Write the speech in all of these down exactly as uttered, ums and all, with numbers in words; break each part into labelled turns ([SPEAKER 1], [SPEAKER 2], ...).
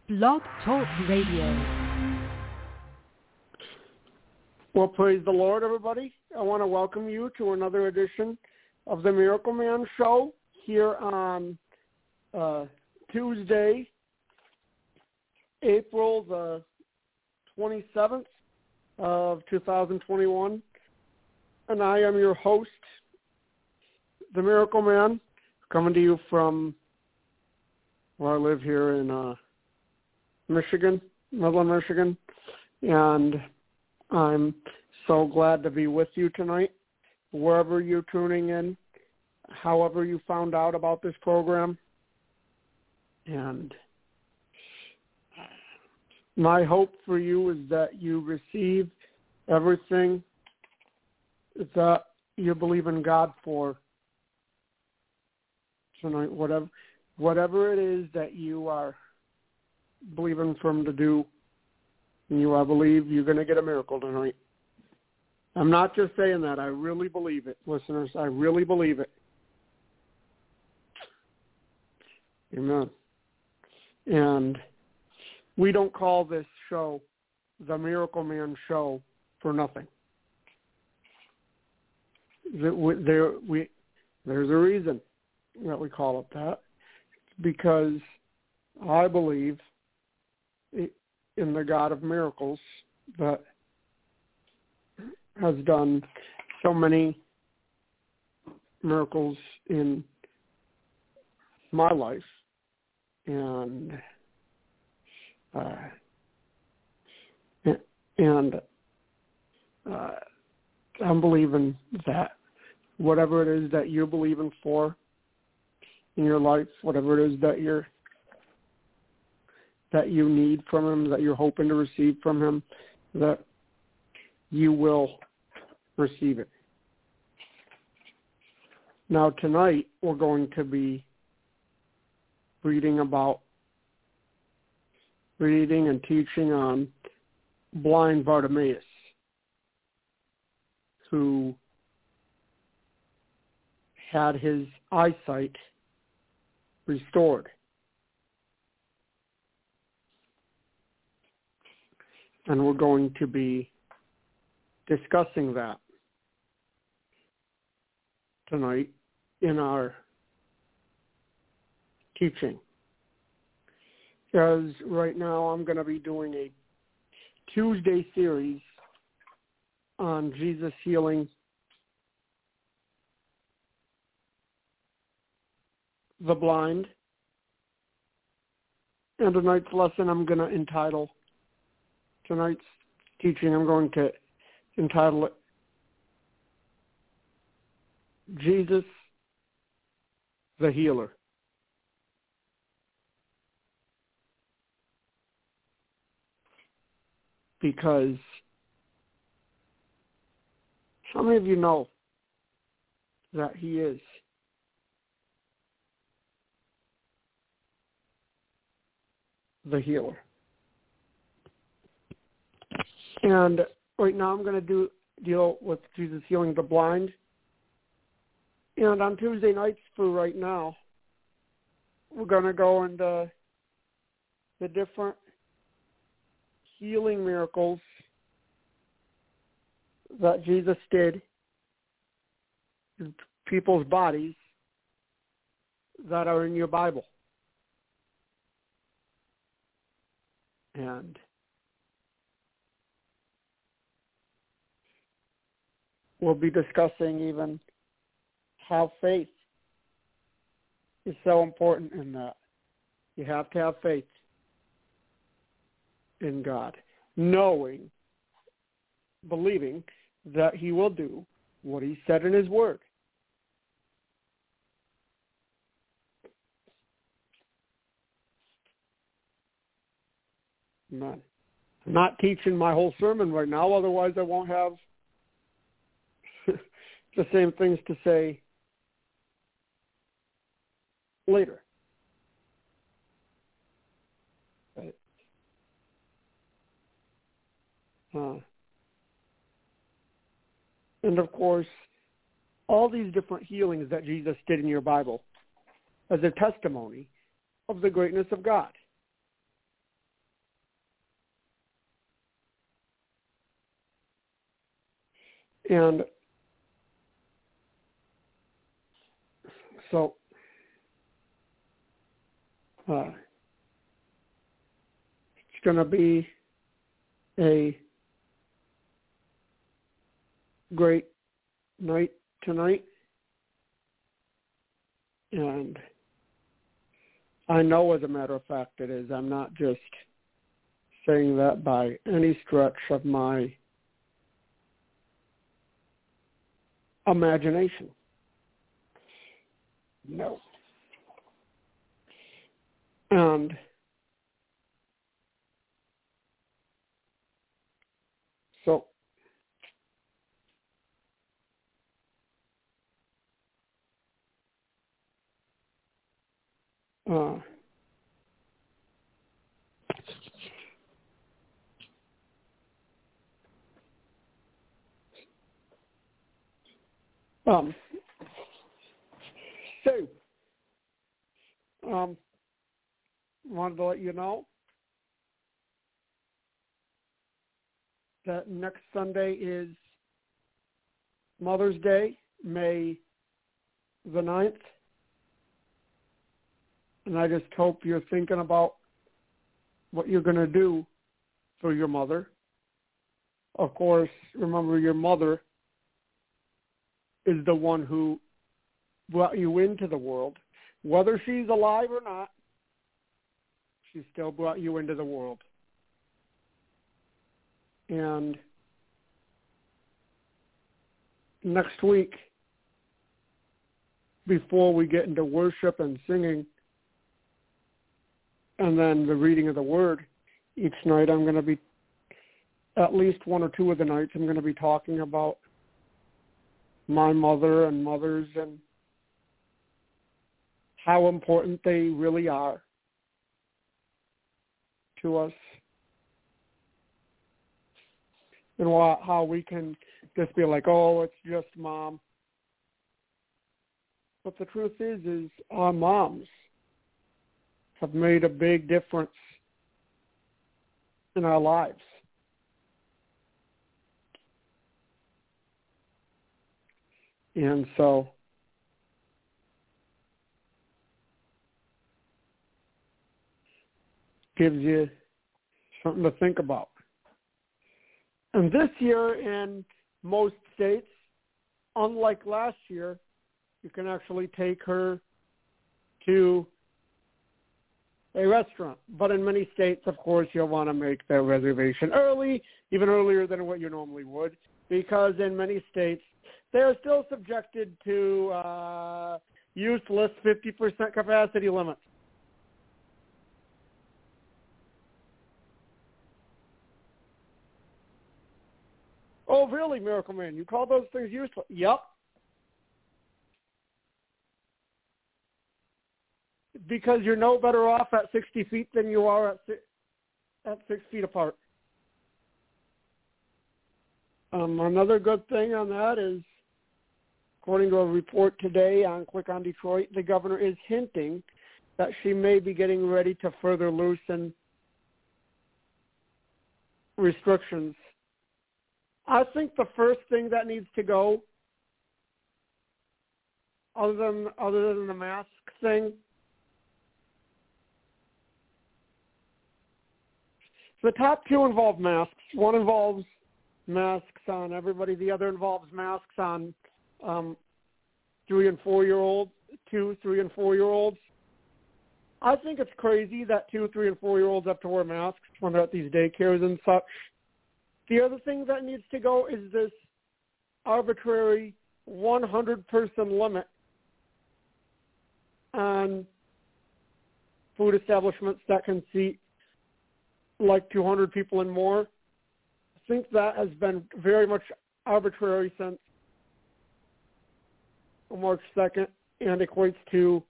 [SPEAKER 1] Blog Talk Radio.
[SPEAKER 2] Well, praise the Lord, everybody. I want to welcome you to another edition of the Miracle Man Show here on uh, Tuesday, April the twenty-seventh of two thousand twenty-one. And I am your host, the Miracle Man, coming to you from where I live here in uh, Michigan, Midland, Michigan. And I'm so glad to be with you tonight, wherever you're tuning in, however you found out about this program. And my hope for you is that you receive everything that you believe in God for tonight, whatever, whatever it is that you are believing for Him to do. You, I believe you're going to get a miracle tonight. I'm not just saying that. I really believe it, listeners. I really believe it. Amen. And we don't call this show the Miracle Man Show for nothing. There, we, there's a reason that we call it that, because I believe it, in the God of miracles that has done so many miracles in my life. And uh, and uh, I'm believing that whatever it is that you're believing for in your life, whatever it is that you're that you need from Him, that you're hoping to receive from Him, that you will receive it. Now, tonight, we're going to be reading about, reading and teaching on blind Bartimaeus, who had his eyesight restored. And we're going to be discussing that tonight in our teaching. Because right now I'm going to be doing a Tuesday series on Jesus healing the blind. And tonight's lesson I'm going to entitle Tonight's teaching, I'm going to entitle it, Jesus the Healer. Because how many of you know that He is the healer? And right now I'm going to do deal with Jesus healing the blind. And on Tuesday nights for right now, we're going to go into the different healing miracles that Jesus did in people's bodies that are in your Bible. And we'll be discussing even how faith is so important in that. You have to have faith in God, knowing, believing that He will do what He said in His Word. Amen. I'm not teaching my whole sermon right now, otherwise I won't have the same things to say later. Right. Uh, and of course, all these different healings that Jesus did in your Bible as a testimony of the greatness of God. And so uh, it's going to be a great night tonight. And I know, as a matter of fact, it is. I'm not just saying that by any stretch of my imagination. No. And so uh, um, so um, wanted to let you know that next Sunday is Mother's Day, May the ninth. And I just hope you're thinking about what you're going to do for your mother. Of course, remember, your mother is the one who brought you into the world. Whether she's alive or not, she still brought you into the world. And next week, before we get into worship and singing, and then the reading of the Word, each night I'm going to be, at least one or two of the nights, I'm going to be talking about my mother and mothers and how important they really are to us, and how we can just be like, oh, it's just mom. But the truth is, is our moms have made a big difference in our lives. And so gives you something to think about. And this year in most states, unlike last year, you can actually take her to a restaurant. But in many states, of course, you'll want to make that reservation early, even earlier than what you normally would, because in many states, they are still subjected to uh, useless fifty percent capacity limits. Oh, really, Miracle Man? You call those things useless? Yep. Because you're no better off at sixty feet than you are at six, at six feet apart. Um, another good thing on that is, according to a report today on Click on Detroit, the governor is hinting that she may be getting ready to further loosen restrictions. I think the first thing that needs to go, other than other than the mask thing, the top two involve masks. One involves masks on everybody. The other involves masks on um, three and four-year-olds, two, three, and four-year-olds. I think it's crazy that two, three, and four-year-olds have to wear masks when they're at these daycares and such. The other thing that needs to go is this arbitrary one hundred person limit on food establishments that can seat like two hundred people and more. I think that has been very much arbitrary since March second and equates to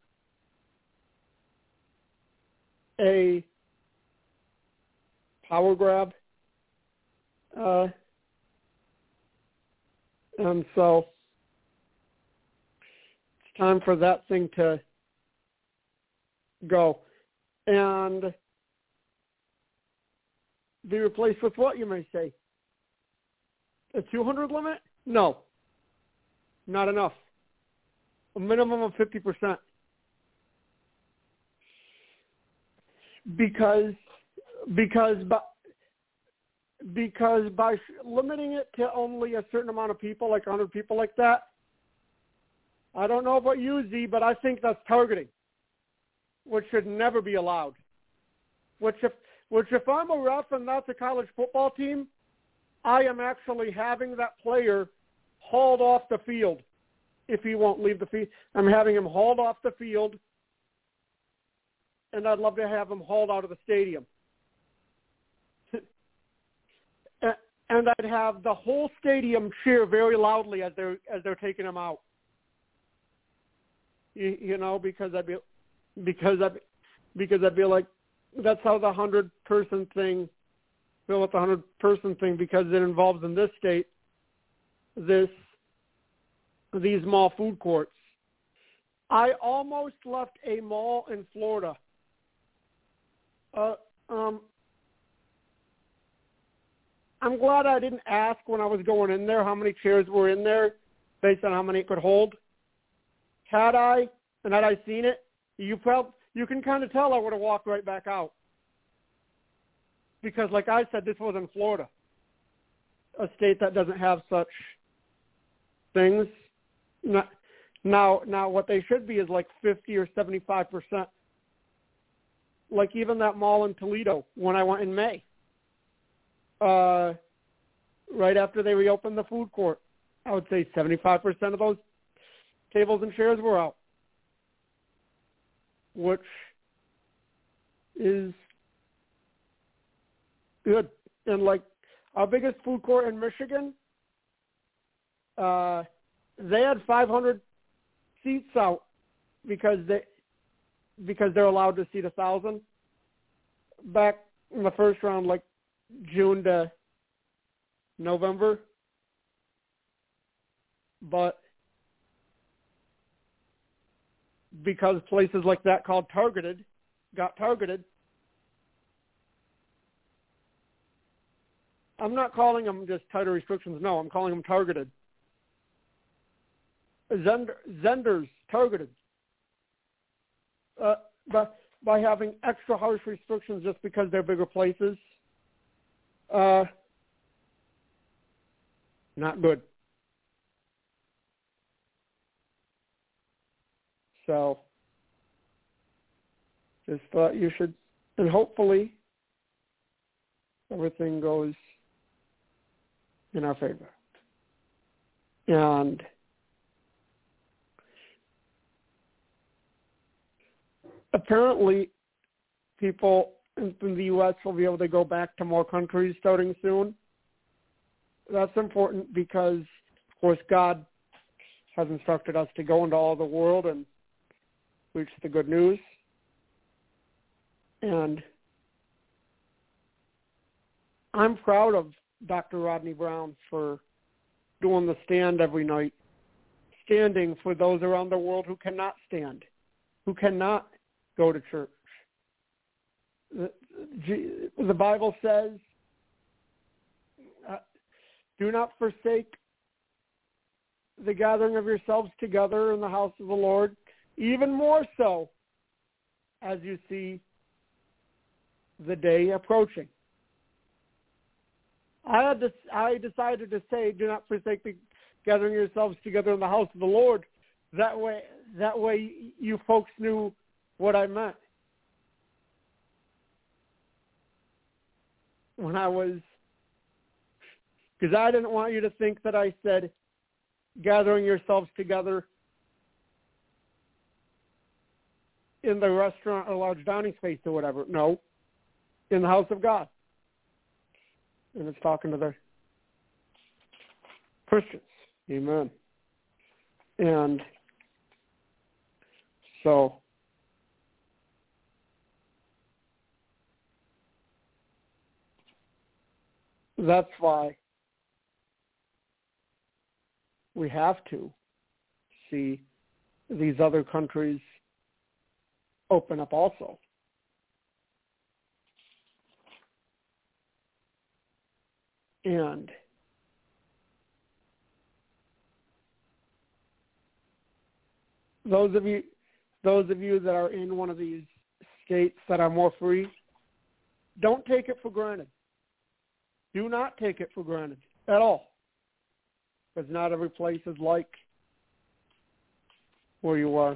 [SPEAKER 2] a power grab. Uh, and so it's time for that thing to go and be replaced with what, you may say? A two hundred limit? No, not enough. A minimum of fifty percent. Because, because, by, because by limiting it to only a certain amount of people, like one hundred people like that, I don't know about you, Z, but I think that's targeting, which should never be allowed. Which if, which if I'm a ref and that's a college football team, I am actually having that player hauled off the field if he won't leave the field. I'm having him hauled off the field, and I'd love to have him hauled out of the stadium. And I'd have the whole stadium cheer very loudly as they're as they're taking him out. You, you know, because I'd be because I because I'd be like, that's how the hundred person thing, feel with the hundred person thing, because it involves in this state this these mall food courts. I almost left a mall in Florida. Uh, um, I'm glad I didn't ask when I was going in there how many chairs were in there based on how many it could hold. Had I, and had I seen it, you felt, you can kind of tell I would have walked right back out. Because like I said, this was in Florida, a state that doesn't have such things. Now, now what they should be is like fifty or seventy-five percent. Like even that mall in Toledo when I went in May, uh, right after they reopened the food court, I would say seventy-five percent of those tables and chairs were out, which is good. And like our biggest food court in Michigan, uh, they had five hundred seats out because they because they're allowed to seat a thousand. Back in the first round, like June to November, but because places like that called targeted got targeted, I'm not calling them just tighter restrictions. No, I'm calling them targeted. Zender, Zenders targeted uh, by, by having extra harsh restrictions just because they're bigger places. Uh, not good. So just thought you should, and hopefully everything goes in our favor. And apparently people in the U S will be able to go back to more countries starting soon. That's important because, of course, God has instructed us to go into all the world and preach the good news. And I'm proud of Doctor Rodney Brown for doing the stand every night, standing for those around the world who cannot stand, who cannot go to church. The, the Bible says, uh, do not forsake the gathering of yourselves together in the house of the Lord, even more so as you see the day approaching. I had this, I decided to say, do not forsake the gathering yourselves together in the house of the Lord. That way, that way you folks knew what I meant when I was, because I didn't want you to think that I said gathering yourselves together in the restaurant or large dining space or whatever. No, in the house of God. And it's talking to the Christians. Amen. And so that's why we have to see these other countries open up also. And those of you, those of you that are in one of these states that are more free, don't take it for granted. Do not take it for granted at all, because not every place is like where you are.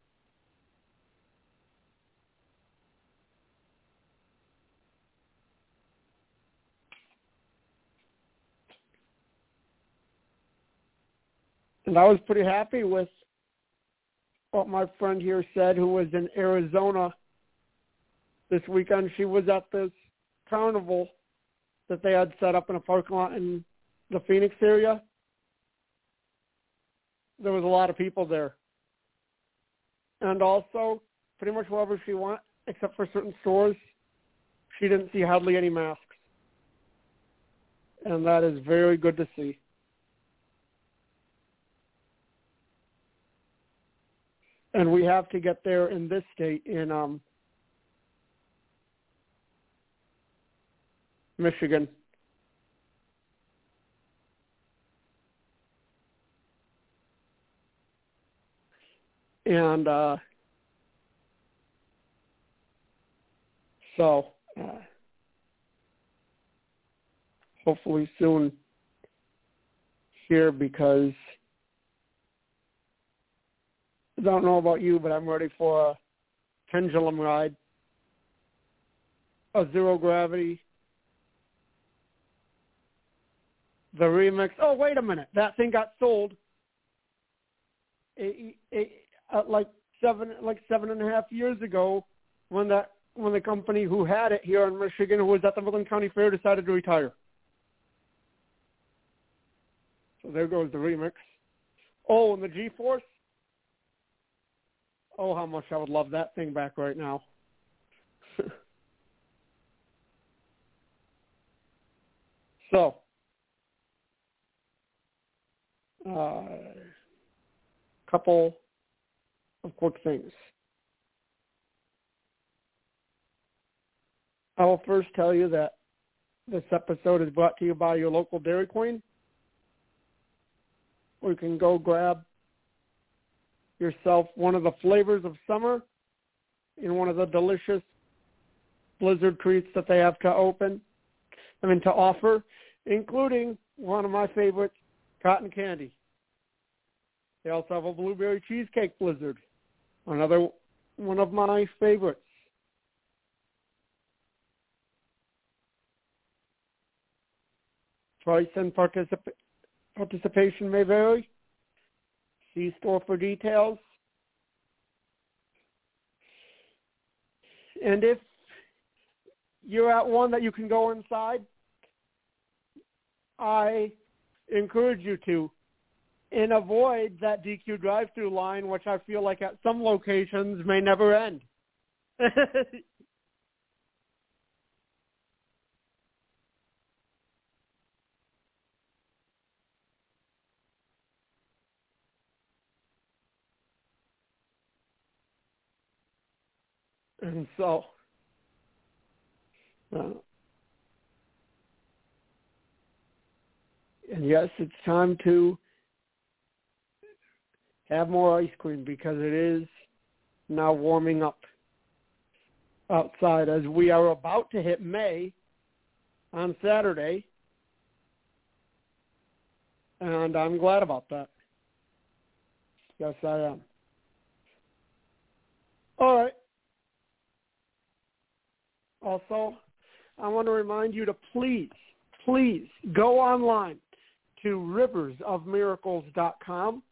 [SPEAKER 2] And I was pretty happy with what my friend here said, who was in Arizona this weekend. She was at this carnival that they had set up in a parking lot in the Phoenix area. There was a lot of people there. And also, pretty much wherever she went, except for certain stores, she didn't see hardly any masks. And that is very good to see. And we have to get there in this state, in um, Michigan. And uh, so, uh, hopefully soon here, because I don't know about you, but I'm ready for a pendulum ride, a zero gravity, the remix. Oh, wait a minute. That thing got sold a, a, a, like seven like seven and a half years ago when that when the company who had it here in Michigan, who was at the Midland County Fair, decided to retire. So there goes the remix. Oh, and the G-Force. Oh, how much I would love that thing back right now. So, a uh, couple of quick things. I will first tell you that this episode is brought to you by your local Dairy Queen, where you can go grab yourself one of the flavors of summer in one of the delicious blizzard treats that they have to open, I mean to offer, including one of my favorites, cotton candy. They also have a blueberry cheesecake blizzard, another one of my favorites. Price and particip- participation may vary. See store for details. And if you're at one that you can go inside, I encourage you to, and avoid that D Q drive-through line, which I feel like at some locations may never end. And so, uh, and yes, it's time to have more ice cream, because it is now warming up outside as we are about to hit May on Saturday. And I'm glad about that. Yes, I am. All right. Also, I want to remind you to please, please go online to rivers of miracles dot com.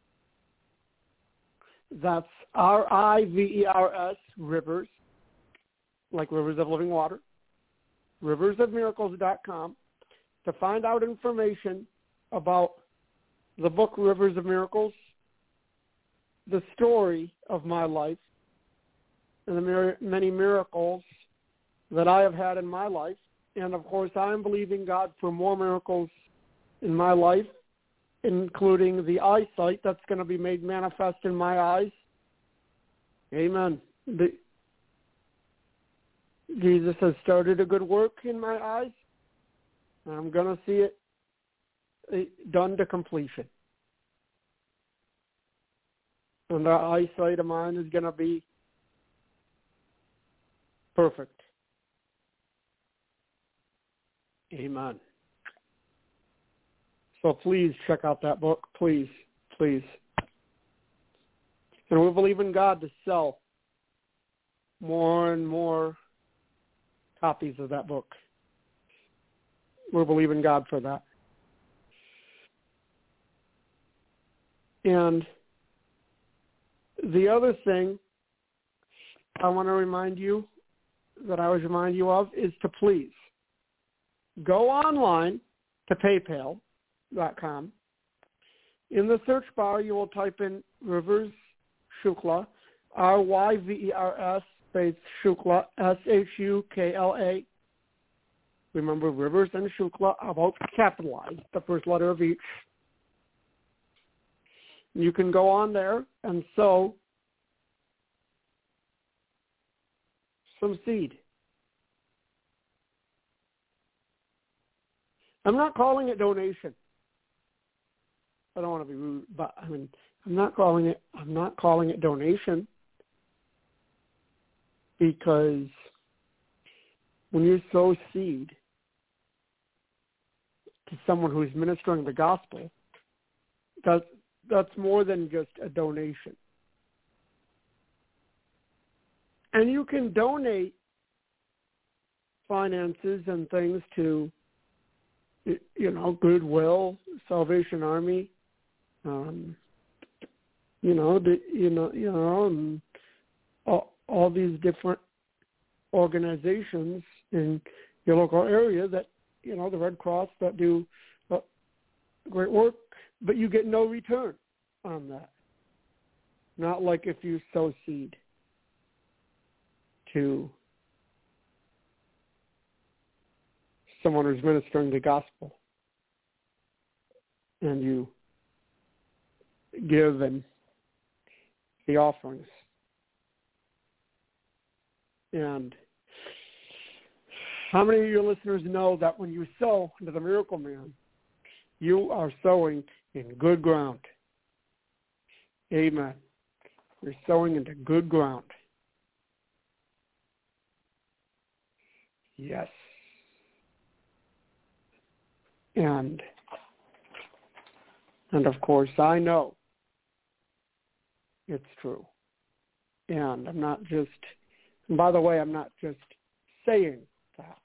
[SPEAKER 2] That's R I V E R S, Rivers, like rivers of living water, rivers of miracles dot com, to find out information about the book Rivers of Miracles, the story of my life, and the mir- many miracles that I have had in my life. And, of course, I am believing God for more miracles in my life, including the eyesight that's going to be made manifest in my eyes. Amen. The, Jesus has started a good work in my eyes. I'm going to see it, it done to completion. And that eyesight of mine is going to be perfect. Amen. So please check out that book. Please, please. And we believe in God to sell more and more copies of that book. We believe in God for that. And the other thing I want to remind you, that I always remind you of, is to please go online to paypal dot com. In the search bar, you will type in Rivers Shukla, R Y V E R S, space Shukla, S H U K L A. Remember, Rivers and Shukla are both capitalized, the first letter of each. You can go on there and sow some seed. I'm not calling it donation. I don't want to be rude, but I mean, I'm not calling it. I'm not calling it donation because when you sow seed to someone who's ministering the gospel, that's that's more than just a donation. And you can donate finances and things to, you know, Goodwill, Salvation Army, um, you know, the, you know, you know, and all, all these different organizations in your local area that, you know, the Red Cross that do uh, great work, but you get no return on that. Not like if you sow seed to someone who's ministering the gospel and you give and the offerings. And how many of your listeners know that when you sow into the Miracle Man, you are sowing in good ground? Amen. You're sowing into good ground. Yes. And, and of course, I know it's true. And I'm not just, and by the way, I'm not just saying that.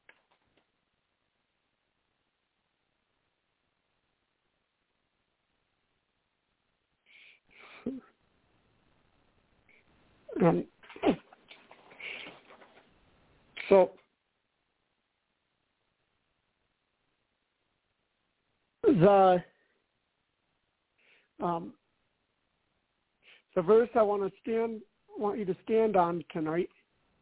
[SPEAKER 2] Um, so, the um, the verse I want to stand, want you to stand on tonight,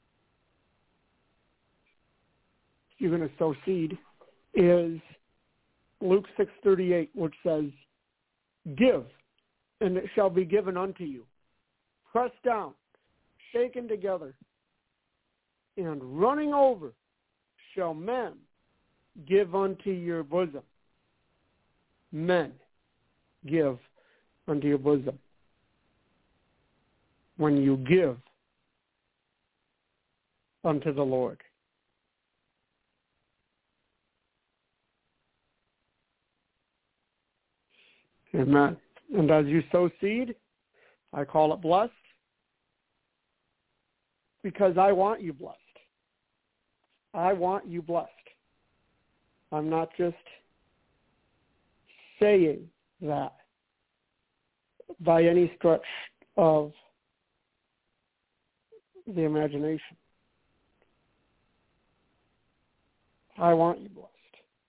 [SPEAKER 2] if you're going to sow seed, is Luke six thirty-eight, which says, "Give, and it shall be given unto you. Pressed down, shaken together, and running over, shall men give unto your bosom." Men give unto your bosom. When you give unto the Lord. Amen. And as you sow seed, I call it blessed because I want you blessed. I want you blessed. I'm not just saying that by any stretch of the imagination. I want you blessed.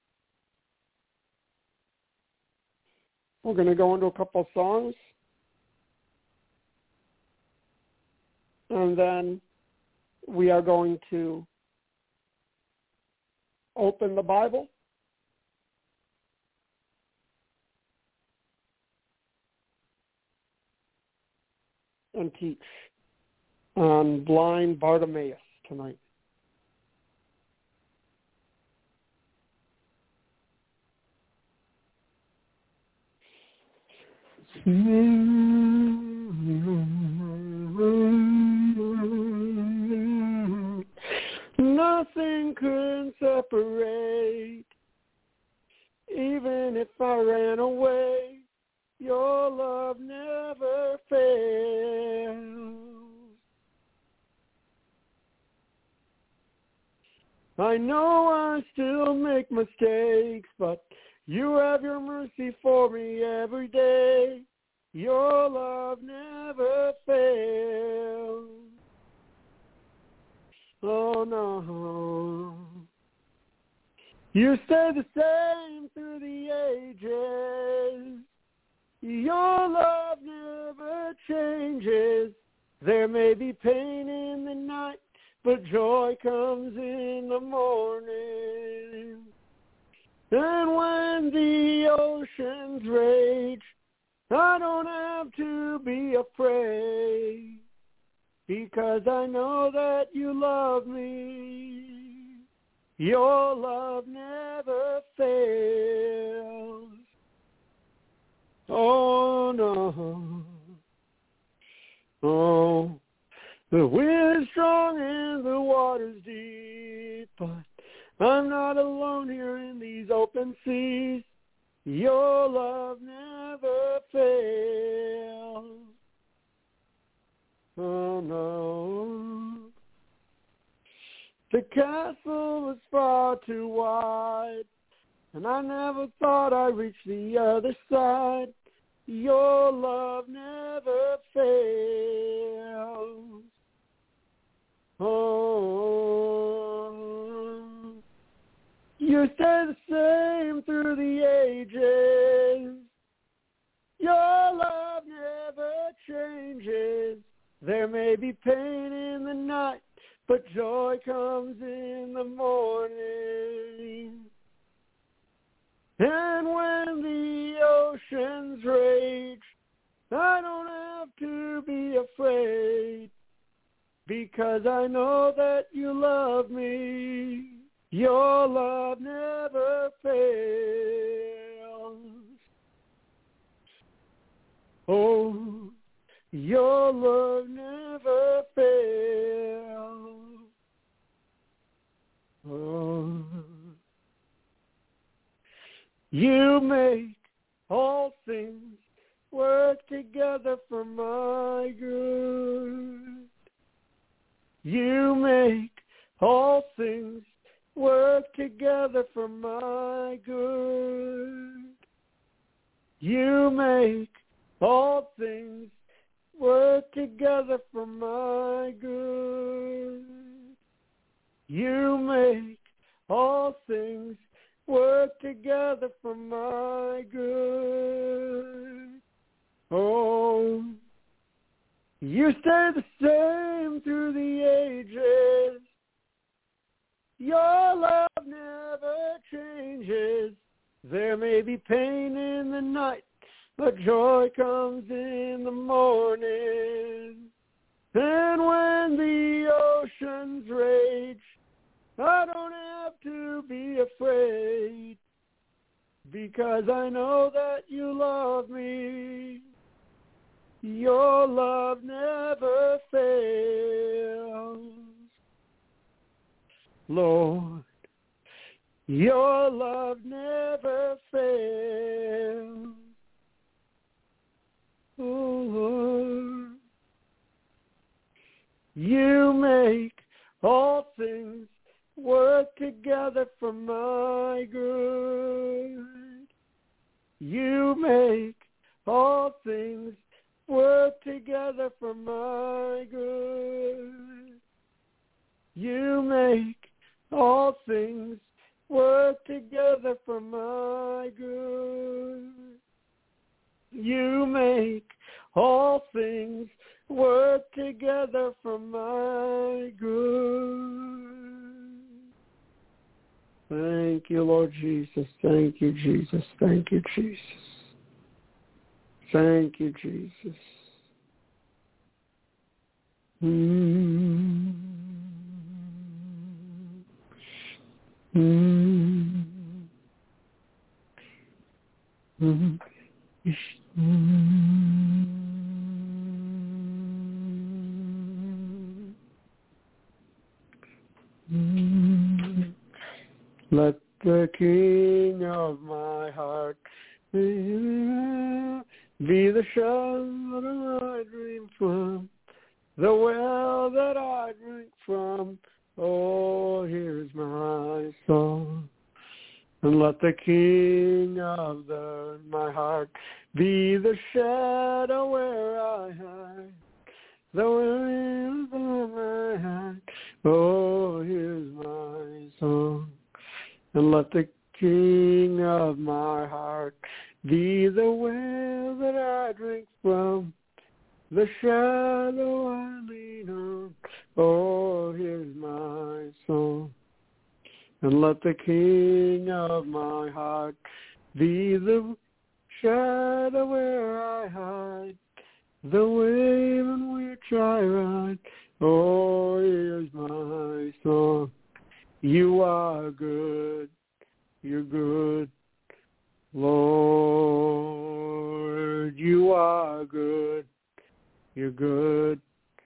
[SPEAKER 2] We're going to go into a couple of songs, and then we are going to open the Bible and teach on blind Bartimaeus tonight. nothing could separate. Even if I ran away, your love never fails. I know I still make mistakes, but you have your mercy for me every day. Your love never fails. Oh no. You stay the same through the ages. Your love never changes. There may be pain in the night, but joy comes in the morning. And when the oceans rage, I don't have to be afraid, because I know that you love me. Your love never fails. Oh, no. Oh, the wind is strong and the water's deep, but I'm not alone here in these open seas. Your love never fails. Oh, no. The castle was far too wide, and I never thought I'd reach the other side. Your love never fails. Oh, you stay the same through the ages. Your love never changes. There may be pain in the night, but joy comes in the morning. And when the oceans rage, I don't have to be afraid, because I know that you love me. Your love never fails. Oh, your love never fails. Oh, you make all things work together for my good. You make all things work together for my good. You make all things work together for my good. You make all things work together for my good. Oh, you stay the same through the ages. Your love never changes. There may be pain in the night, but joy comes in the morning. And when the oceans rage, I don't have to be afraid, because I know that you love me. Your love never fails. Lord, your love never fails. Oh, Lord, you make all things work together for my good. You make all things work together for my good. You make all things work together for my good. You make all things work together for my good. Thank you, Lord Jesus. Thank you, Jesus. Thank you, Jesus. Thank you, Jesus. Mm. Mm. Mm. Mm. Let the King of my heart be the shelter I dream from, the well that I drink from. Oh, here's my song. And let the King of the, my heart be the shadow where I hide, the wind of my heart. Oh, here's my song. And let the King of my heart be the well that I drink from, the shadow I lean on. Oh, here's my song. And let the King of my heart be the shadow where I hide, the wave in which I ride. Oh, here's my song. You are good, you're good, Lord. You are good, you're good,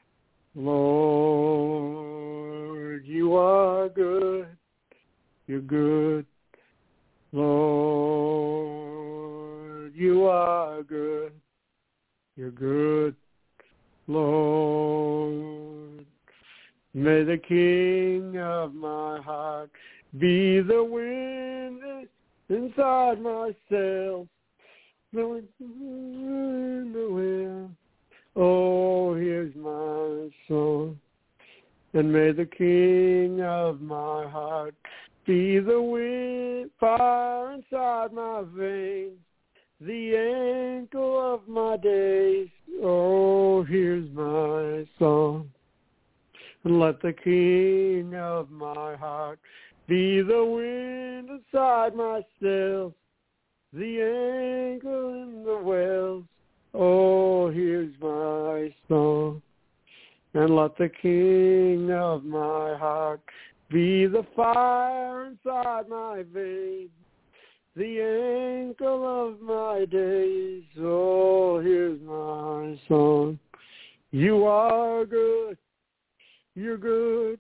[SPEAKER 2] Lord. You are good, you're good, Lord. You are good, you're good, Lord. May the King of my heart be the wind inside my sails, the wind in the wind. Oh, here's my song. And may the King of my heart be the wind, fire inside my veins, the anchor of my days. Oh, here's my song. And let the King of my heart be the wind inside my sails, the anchor in the wells. Oh, here's my song. And let the King of my heart be the fire inside my veins, the anchor of my days. Oh, here's my song. You are good, you're good,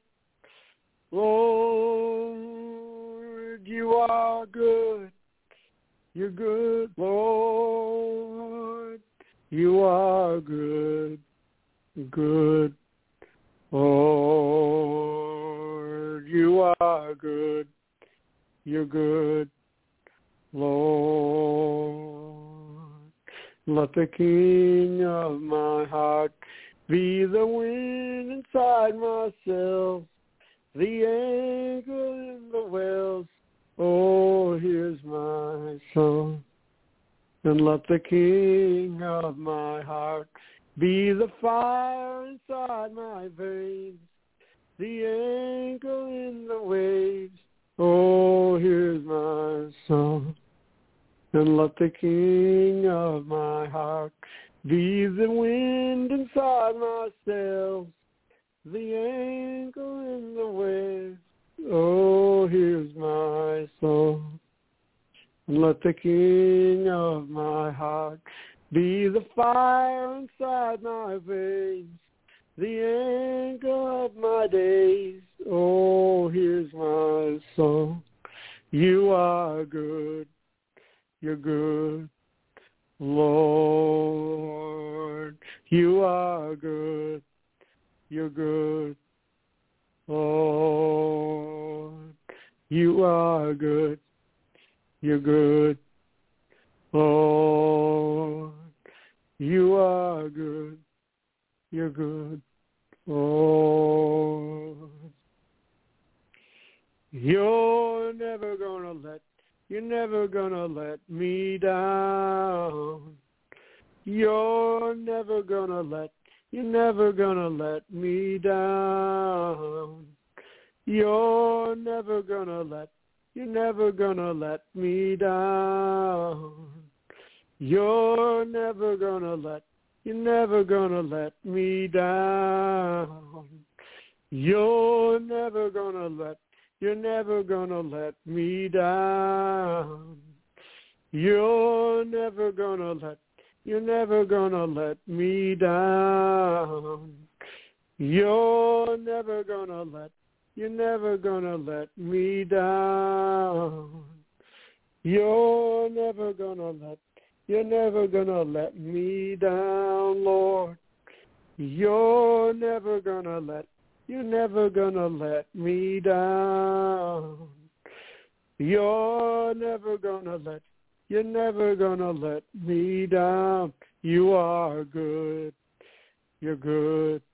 [SPEAKER 2] Lord. You are good, you're good, Lord. You are good, good, Lord. You are good, you're good, Lord. Let the King of my heart be the wind inside my sails, the anchor in the wells. Oh, here's my song. And let the King of my heart be the fire inside my veins, the anchor in the waves. Oh, here's my song. And let the King of my heart be the wind inside my sails, the anchor in the waves. Oh, here's my song. And let the King of my heart be the fire inside my veins, the anchor of my days. Oh, here's my song. You are good, you're good, Lord. You are good, you're good, Lord. You are good, you're good, Lord. You are good, you're good, Lord. You're never gonna let, you're never gonna let me down. You're never gonna let, you're never gonna let me down. You're never gonna let, you're never gonna let me down. You're never gonna let, you're never gonna let me down. You're never gonna let, you're never gonna let me down. You're never gonna let, you're never gonna let me down. You're never gonna let, you're never gonna let me down. You're never gonna let, you're never gonna let me down, Lord. You're never gonna let, you're never gonna let me down. You're never gonna let, you're never gonna let me down. You are good, you're good,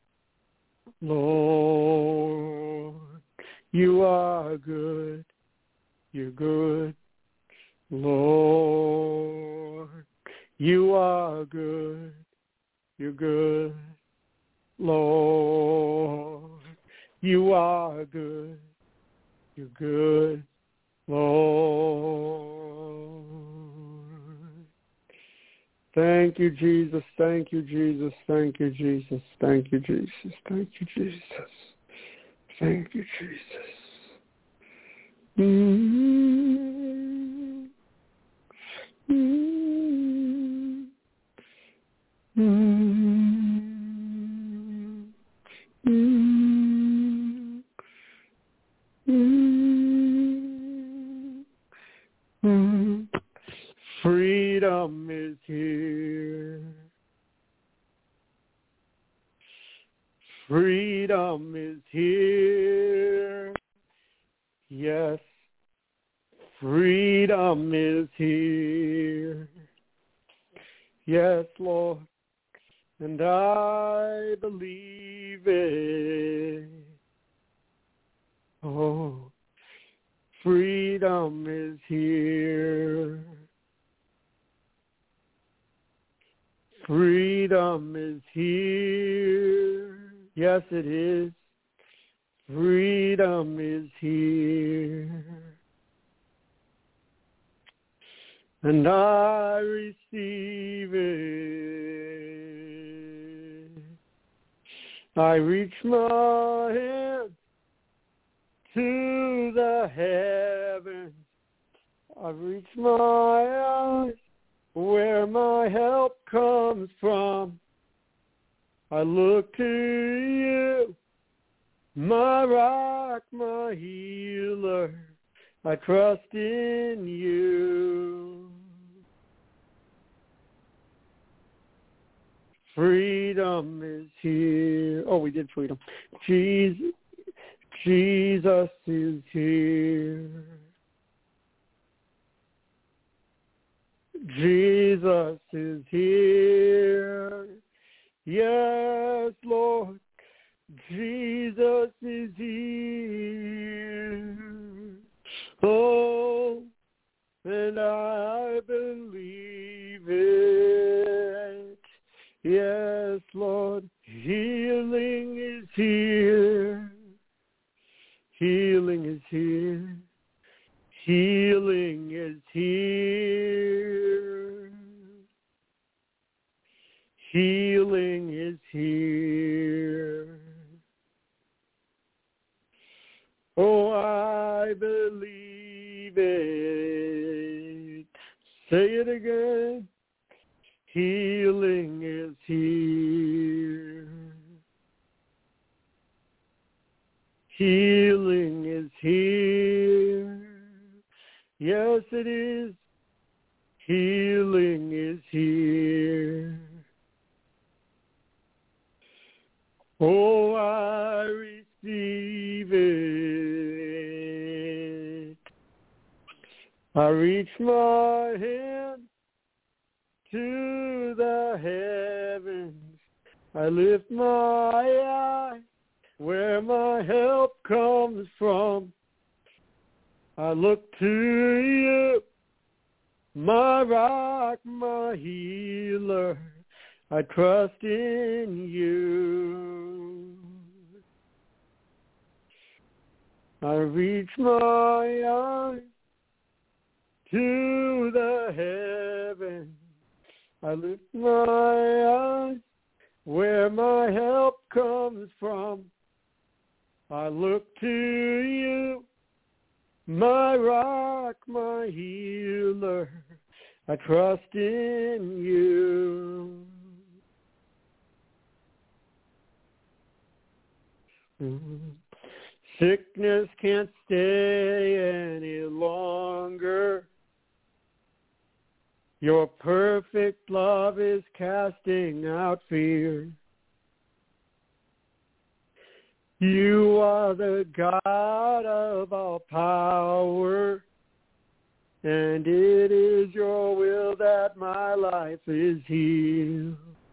[SPEAKER 2] Lord. You are good, you're good, Lord. You are good, you're good, Lord. You are good, you're good, Lord. Thank you, Jesus. Thank you, Jesus. Thank you, Jesus. Thank you, Jesus. Thank you, Jesus. Thank you, Jesus. Mm-hmm. Mm-hmm. Mm-hmm. Mm-hmm. Mm-hmm. Freedom is here. Freedom is here. Yes, freedom is here. Yes, Lord, and I believe it. Oh, freedom is here. Freedom is here. Yes, it is. Freedom is here. And I receive it. I reach my hand to the heavens. I reach my eyes where my help comes from. I look to you, my rock, my healer. I trust in you. Freedom is here. Oh, we did freedom. Jesus, Jesus is here. Jesus is here. Yes, Lord. Jesus is here. Oh, and I believe it. Yes, Lord. Healing is here. Healing is here. Healing is here. Healing is here. Oh, I believe it. Say it again. Healing is here. Healing is here. Yes, it is. Healing is here. Oh, I receive it. I reach my hand to the heavens. I lift my eye where my help comes from. I look to you, my rock, my healer. I trust in you. I reach my eyes to the heavens. I lift my eyes where my help comes from. I look to you, my rock, my healer. I trust in you. Sickness can't stay any longer. Your perfect love is casting out fear. You are the God of all power, and it is your will that my life is healed.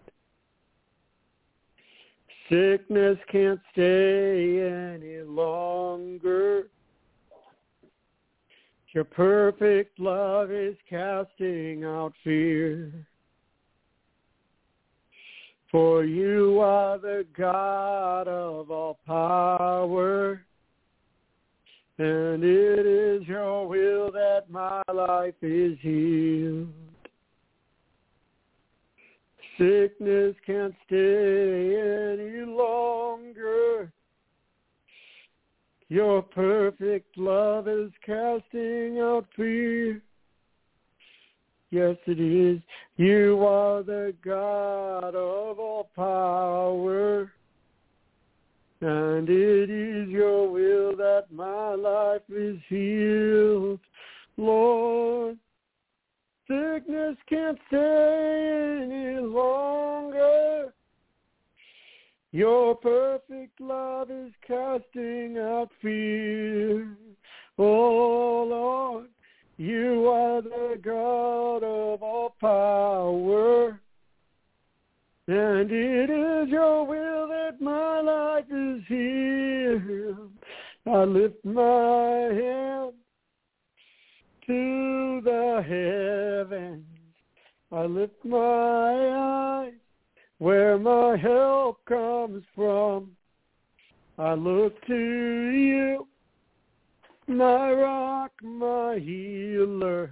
[SPEAKER 2] Sickness can't stay any longer. Your perfect love is casting out fear. For you are the God of all power, and it is your will that my life is healed. Sickness can't stay any longer. Your perfect love is casting out fear. Yes, it is. You are the God of all power, and it is your will that my life is healed. Lord, sickness can't stay any longer. Your perfect love is casting out fear. Oh, Lord, you are the God of all power, and it is your will that my life is healed. I lift my hand to the heavens. I lift my eyes where my help comes from. I look to you, my rock, my healer.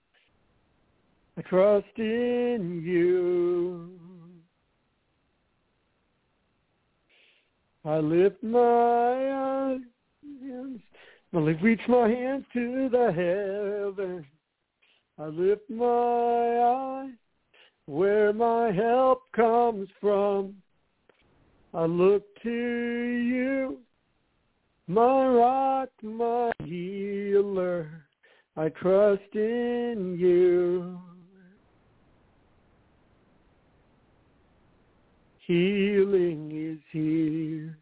[SPEAKER 2] I trust in you. I lift my eyes, I reach my hands to the heavens. I lift my eyes where my help comes from. I look to you, my rock, my healer. I trust in you. Healing is here.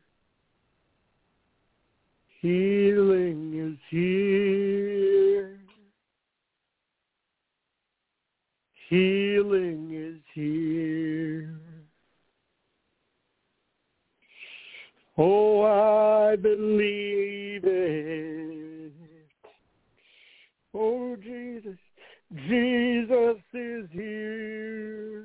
[SPEAKER 2] Healing is here. Healing is here. Oh, I believe it. Oh, Jesus, Jesus is here.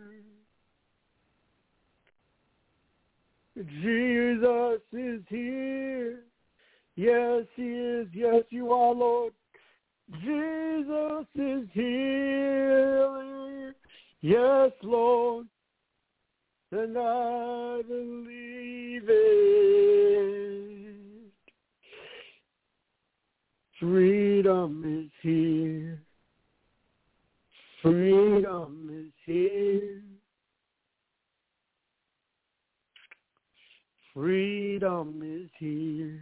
[SPEAKER 2] Jesus is here. Yes, he is. Yes, you are, Lord. Jesus is here. Yes, Lord. And I believe it. Freedom is here. Freedom is here. Freedom is here.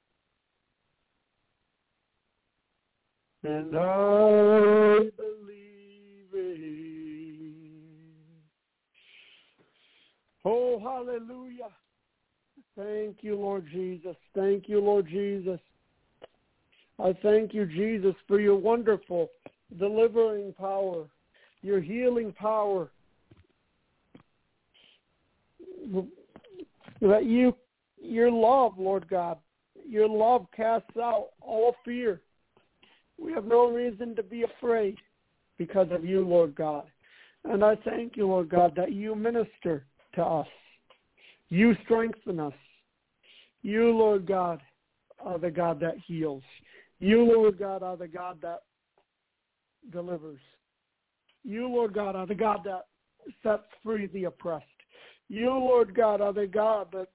[SPEAKER 2] And I believe it. Oh, hallelujah. Thank you, Lord Jesus. Thank you, Lord Jesus. I thank you, Jesus, for your wonderful delivering power, your healing power, that you, your love, Lord God, your love casts out all fear. We have no reason to be afraid because of you, Lord God. And I thank you, Lord God, that you minister to us. You strengthen us. You, Lord God, are the God that heals. You, Lord God, are the God that delivers. You, Lord God, are the God that sets free the oppressed. You, Lord God, are the God that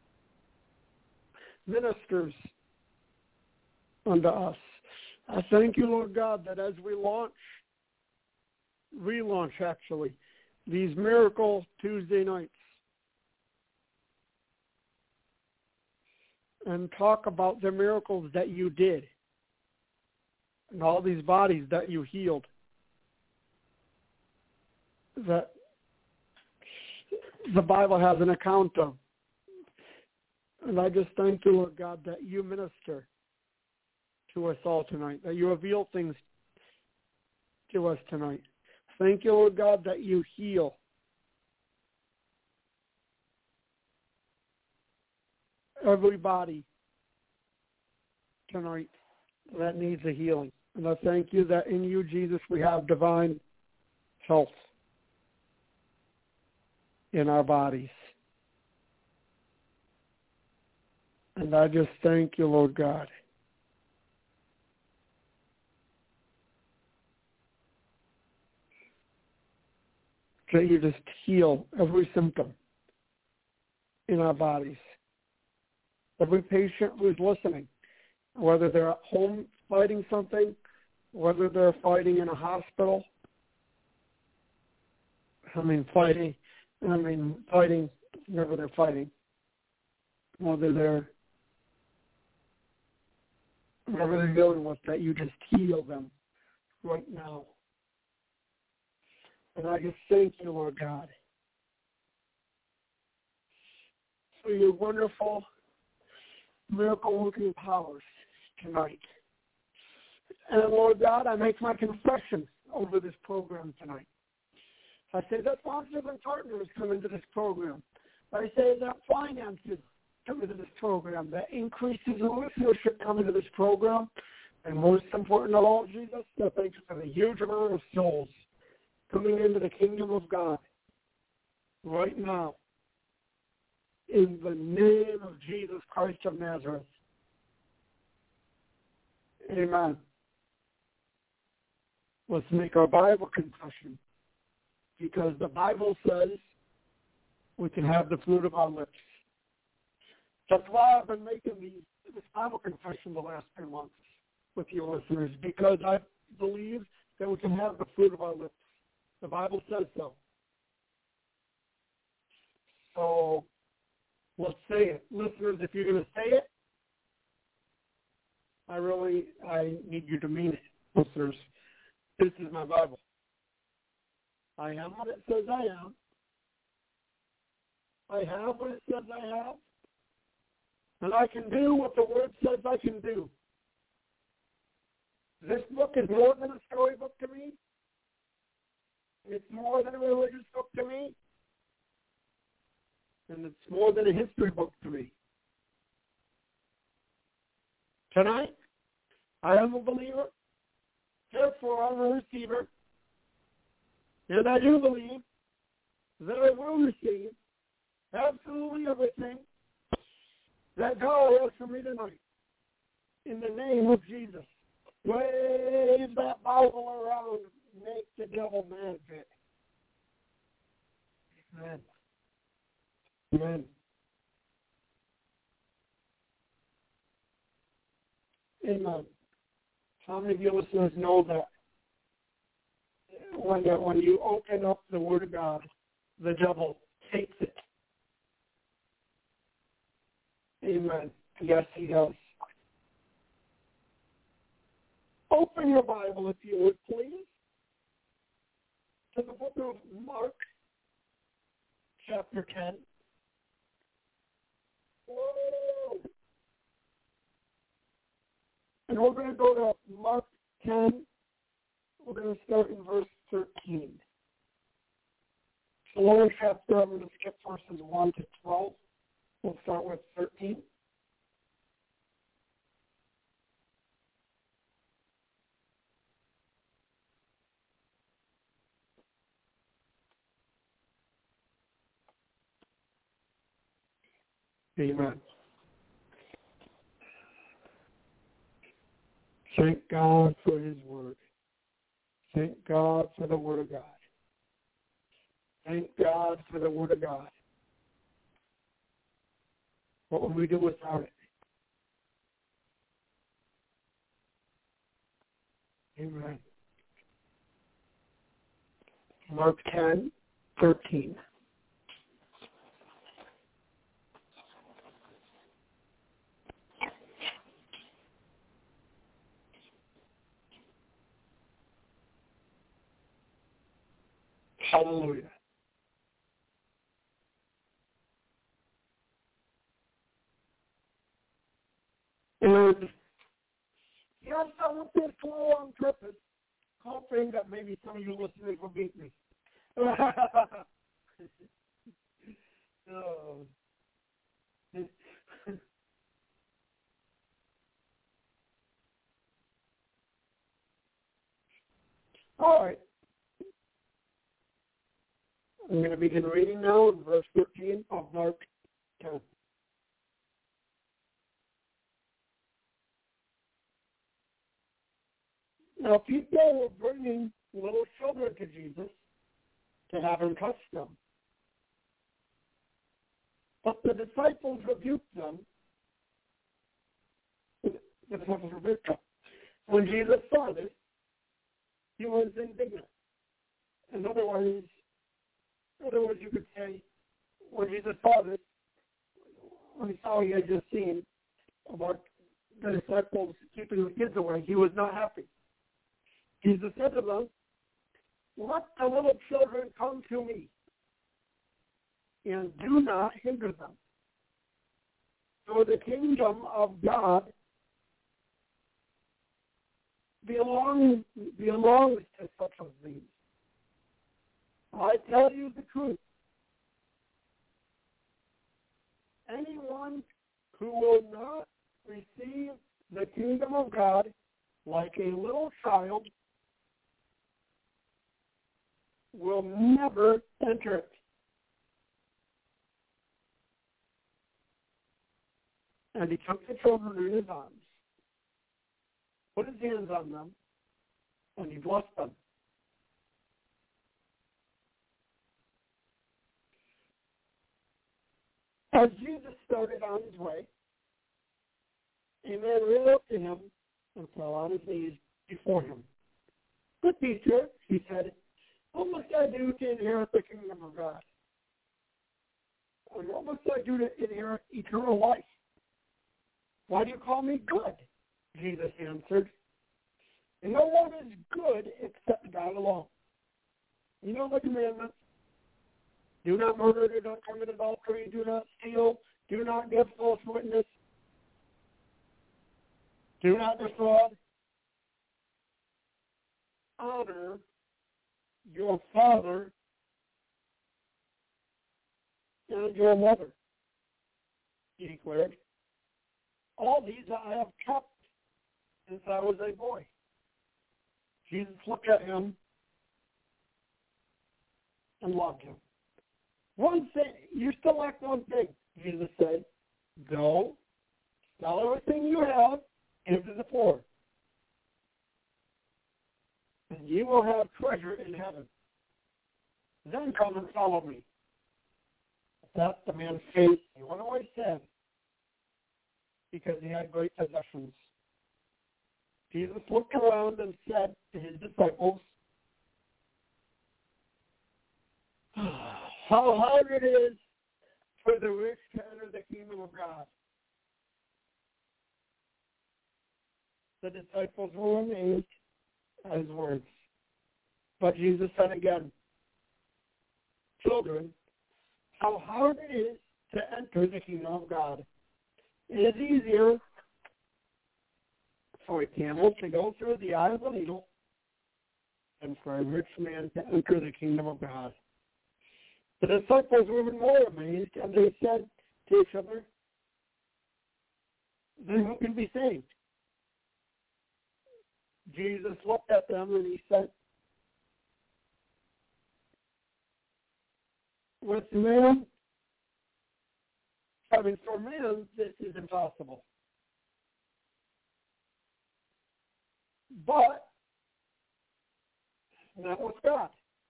[SPEAKER 2] ministers unto us. I thank you, Lord God, that as we launch, relaunch actually, these Miracle Tuesday nights, and talk about the miracles that you did and all these bodies that you healed, that the Bible has an account of. And I just thank you, Lord God, that you minister to us all tonight, that you reveal things to us tonight. Thank you, Lord God, that you heal everybody tonight that needs a healing. And I thank you that in you, Jesus, we have divine health in our bodies. And I just thank you, Lord God. That you just heal every symptom in our bodies. Every patient who's listening, whether they're at home fighting something, whether they're fighting in a hospital, I mean fighting, I mean fighting, whenever they're fighting, whether they're, whatever they're dealing with, that you just heal them right now. And I just thank you, Lord God, for your wonderful miracle-working powers tonight. And Lord God, I make my confession over this program tonight. I say that sponsors and partners come into this program. I say that finances come into this program, that increases in listenership come into this program. And most important of all, Jesus, I thank you for the huge amount of souls coming into the kingdom of God right now. In the name of Jesus Christ of Nazareth. Amen. Let's make our Bible confession, because the Bible says we can have the fruit of our lips. That's why I've been making these, this Bible confession the last few months with your listeners, because I believe that we can have the fruit of our lips. The Bible says so. So let's say it. Listeners, if you're going to say it, I really, I need you to mean it. Listeners, this is my Bible. I am what it says I am. I have what it says I have. And I can do what the Word says I can do. This book is more than a storybook to me. It's more than a religious book to me. And it's more than a history book to me. Tonight, I am a believer. Therefore, I'm a receiver. And I do believe that I will receive absolutely everything that God has for me tonight. In the name of Jesus. Wave that Bible around. Make the devil mad of it. Amen. Amen. Amen. How many of you listeners know that when, when you open up the Word of God, the devil takes it? Amen. Yes, he does. Open your Bible, if you would, please, to the book of Mark, chapter ten. Whoa. And we're going to go to Mark ten. We're going to start in verse thirteen. The lower chapter, I'm going to skip verses one to twelve. We'll start with thirteen. Amen. Thank God for His Word. Thank God for the Word of God. Thank God for the Word of God. What would we do without it? Amen. Mark ten, thirteen. Hallelujah. And yes, I went this slow on purpose, hoping that maybe some of you listening will beat me. oh. All right. I'm going to begin reading now in verse thirteen of Mark ten. Now, people were bringing little children to Jesus to have him touch them. But the disciples rebuked them. The disciples rebuked them. When Jesus saw this, he was indignant. In other words, in other words, you could say, when Jesus saw this, when he saw what he had just seen about the disciples keeping the kids away, he was not happy. Jesus said to them, "Let the little children come to me, and do not hinder them. For the kingdom of God belongs, belongs to such as these. I tell you the truth. Anyone who will not receive the kingdom of God like a little child will never enter it." And he took the children in his arms, put his hands on them, and he blessed them. As Jesus started on his way, a man ran up to him and fell on his knees before him. "Good teacher," he said, "what must I do to inherit the kingdom of God? And what must I do to inherit eternal life?" "Why do you call me good?" Jesus answered. "No one is good except God alone. You know the commandments. Do not murder, do not commit adultery, do not steal, do not give false witness, do not defraud. Honor your father and your mother," he declared. "All these I have kept since I was a boy." Jesus looked at him and loved him. "One thing, you still lack one thing," Jesus said. "Go, sell everything you have, give to the poor, and you will have treasure in heaven. Then come and follow me." At that, the man's face, he went away sad, because he had great possessions. Jesus looked around and said to his disciples, "How hard it is for the rich to enter the kingdom of God." The disciples were amazed at his words. But Jesus said again, "Children, how hard it is to enter the kingdom of God. It is easier for a camel to go through the eye of a needle than for a rich man to enter the kingdom of God." The disciples were even more amazed, and they said to each other, "Then who can be saved?" Jesus looked at them and he said, "With man, I mean, for man, this is impossible. But not with God.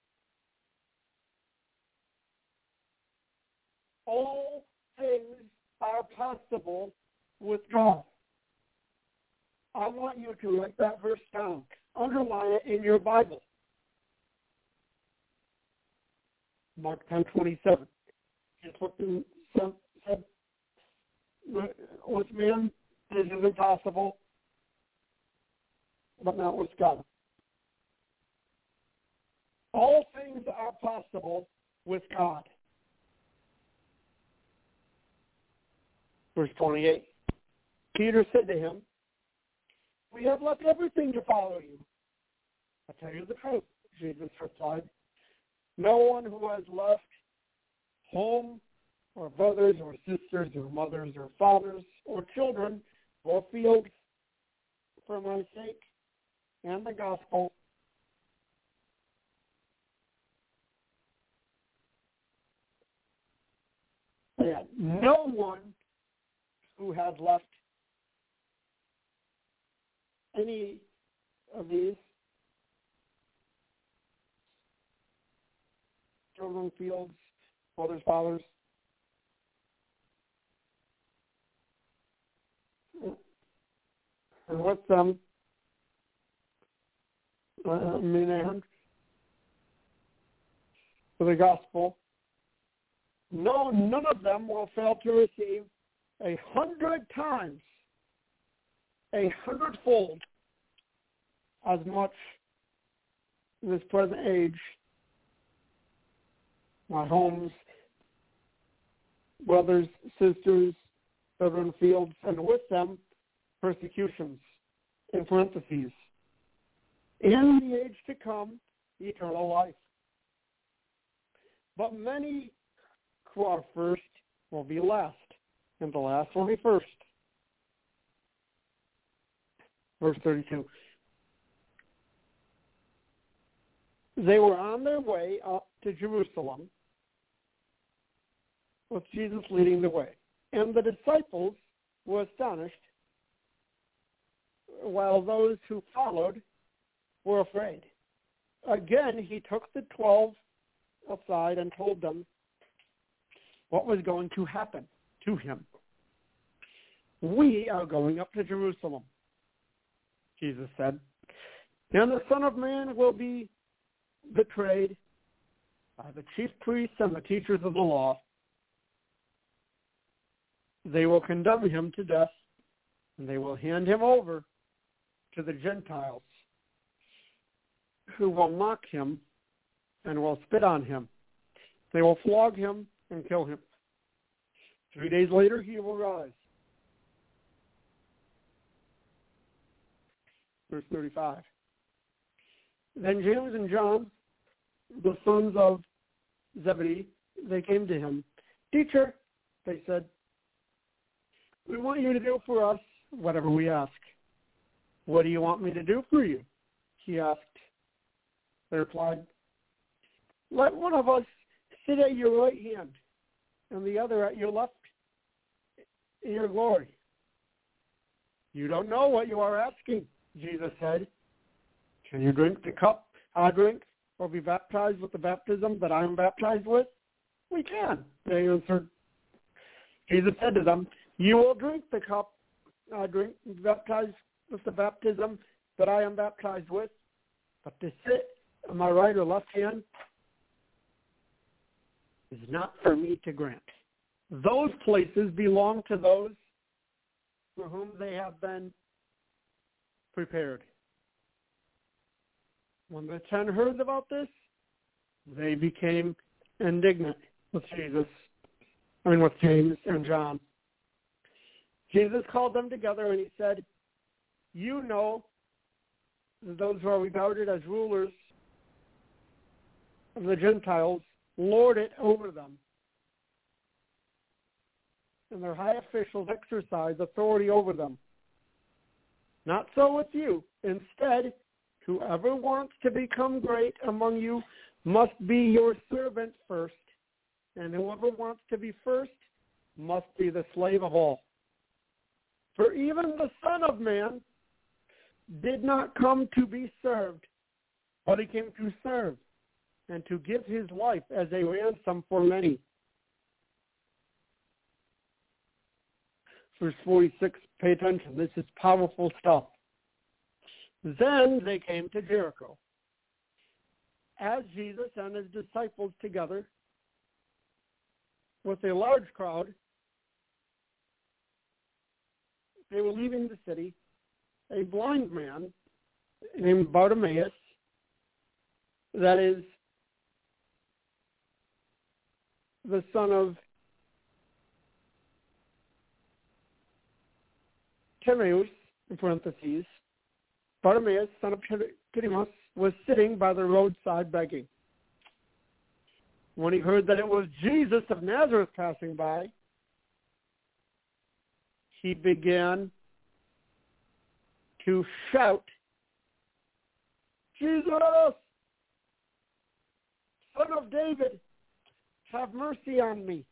[SPEAKER 2] All things are possible with God." I want you to write that verse down. Underline it in your Bible. Mark ten twenty-seven. Just looked and said, "With man, this is impossible, but not with God." all things are possible with God. Verse twenty-eight. Peter said to him, we have left everything to follow you. I tell you the truth, Jesus replied. No one who has left home or brothers or sisters or mothers or fathers or children or fields for my sake and the gospel that no one who has left any of these children, fields, mothers, fathers, and with them, uh, men for the gospel, no, none of them will fail to receive a hundred times, a hundredfold, as much in this present age, my homes, brothers, sisters, children, fields, and with them, persecutions, in parentheses. In the age to come, eternal life. But many who are first will be last, and the last will be first. Verse thirty-two. They were on their way up to Jerusalem, with Jesus leading the way. And the disciples were astonished, while those who followed were afraid. Again, he took the twelve aside and told them what was going to happen to him. We are going up to Jerusalem, Jesus said, and the Son of Man will be betrayed by the chief priests and the teachers of the law. They will condemn him to death, and they will hand him over to the Gentiles, who will mock him and will spit on him. They will flog him and kill him. Three days later, he will rise. Verse thirty-five. Then James and John, the sons of Zebedee, they came to him. Teacher, they said, we want you to do for us whatever we ask. What do you want me to do for you? He asked. They replied, let one of us sit at your right hand and the other at your left in your glory. You don't know what you are asking, Jesus said. Can you drink the cup I drink or be baptized with the baptism that I am baptized with? We can, they answered. Jesus said to them, you will drink the cup I drink, be baptized with the baptism that I am baptized with, but to sit on my right or left hand is not for me to grant. Those places belong to those for whom they have been prepared. When the ten heard about this, they became indignant with Jesus, I mean with James and John. Jesus called them together and he said, you know that those who are regarded as rulers of the Gentiles lord it over them, and their high officials exercise authority over them. Not so with you. Instead, whoever wants to become great among you must be your servant first, and whoever wants to be first must be the slave of all. For even the Son of Man did not come to be served, but he came to serve and to give his life as a ransom for many. Verse forty-six, pay attention. This is powerful stuff. Then they came to Jericho. As Jesus and his disciples together with a large crowd, they were leaving the city. A blind man named Bartimaeus, that is the son of Timaeus, in parentheses, Bartimaeus, son of Timaeus, was sitting by the roadside begging. When he heard that it was Jesus of Nazareth passing by, he began to shout, "Jesus, Son of David, have mercy on me."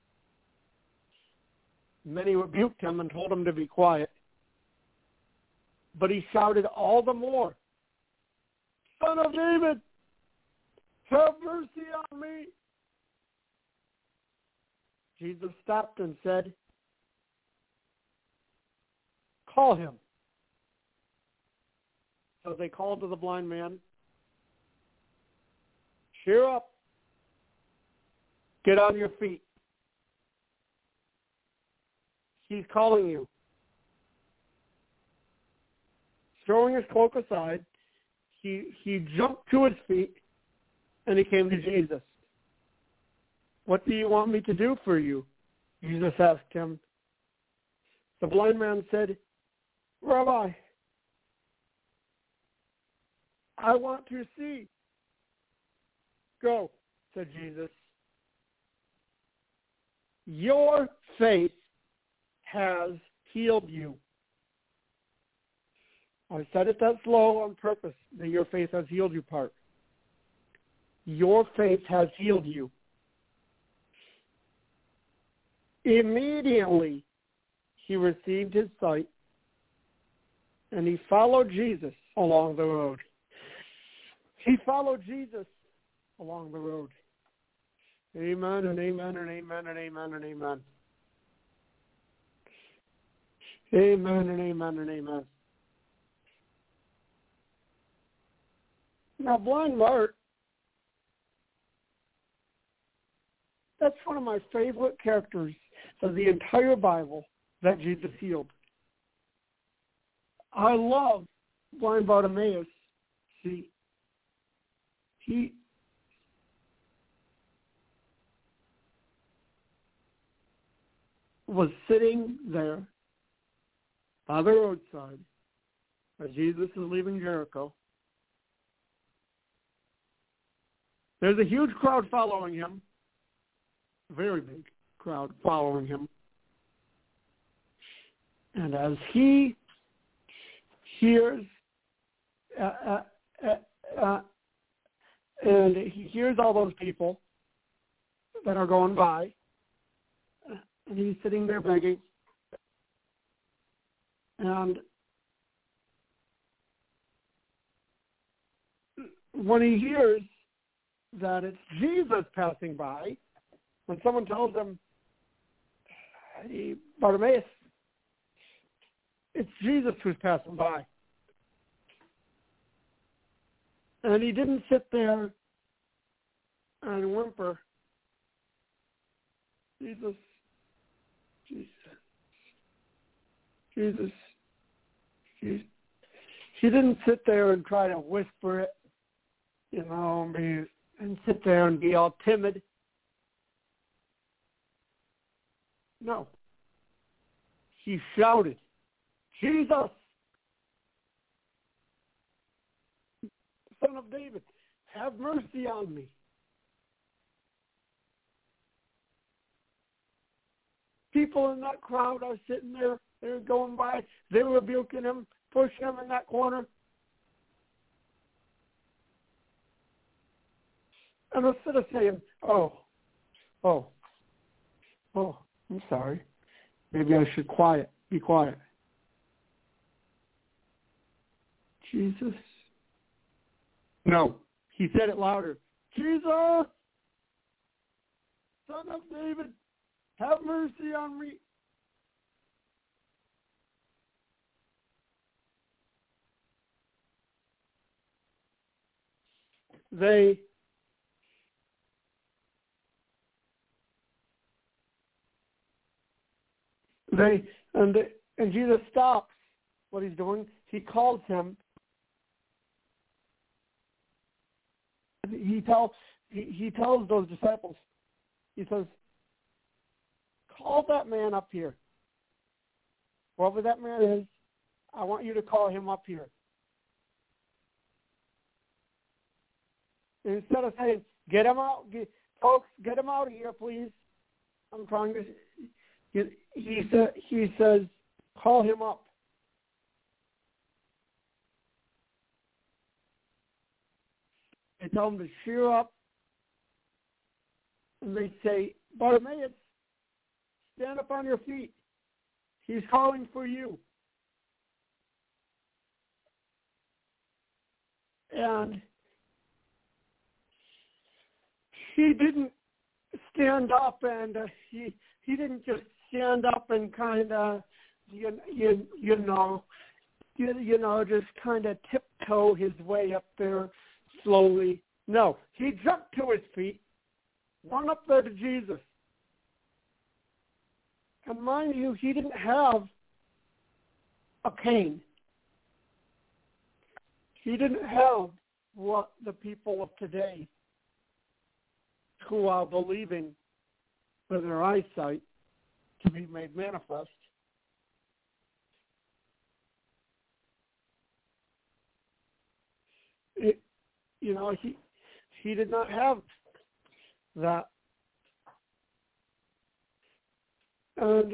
[SPEAKER 2] Many rebuked him and told him to be quiet. But he shouted all the more, "Son of David, have mercy on me." Jesus stopped and said, "Call him." So they called to the blind man, "Cheer up. Get on your feet. He's calling you." Throwing his cloak aside, he, he jumped to his feet and he came to Jesus. "What do you want me to do for you?" Jesus asked him. The blind man said, "Rabbi, I want to see." "Go," said Jesus. "Your faith has healed you." I said it that slow on purpose, the "your faith has healed you" part. Your faith has healed you. Immediately, he received his sight, and he followed Jesus along the road. He followed Jesus along the road. Amen and amen and amen and amen and amen. Amen and amen and amen. Now, blind Bart, that's one of my favorite characters of the entire Bible that Jesus healed. I love blind Bartimaeus. See, he was sitting there by the roadside as Jesus is leaving Jericho. There's a huge crowd following him, a very big crowd following him. And as he hears, uh, uh, uh, uh, and he hears all those people that are going by, and he's sitting there begging. And when he hears that it's Jesus passing by, when someone tells him, "Hey, Bartimaeus, it's Jesus who's passing by." And he didn't sit there and whimper, "Jesus, Jesus, Jesus, Jesus." He didn't sit there and try to whisper it, you know, and, be, and sit there and be all timid. No. He shouted, "Jesus, Son of David, have mercy on me." People in that crowd are sitting there, they're going by, they were rebuking him, pushing him in that corner. And instead of saying, oh, oh, oh, I'm sorry, maybe I should quiet, be quiet. Jesus. No, he said it louder. "Jesus, Son of David, have mercy on me." They They and they, and Jesus stops what he's doing. He calls him. He tells he, he tells those disciples, he says, call that man up here. Whoever that man is, I want you to call him up here. And instead of saying, get him out, get, folks, get him out of here, please. I'm trying to, he, he, sa, he says, call him up. They tell him to cheer up. And they say, Bartimaeus, stand up on your feet. He's calling for you. And he didn't stand up, and uh, he he didn't just stand up and kind of, you, you, you know, you, you know, just kind of tiptoe his way up there slowly. No, he jumped to his feet, run up there to Jesus. And mind you, he didn't have a cane. He didn't have what the people of today who are believing for their eyesight to be made manifest. It, you know, he he did not have that. And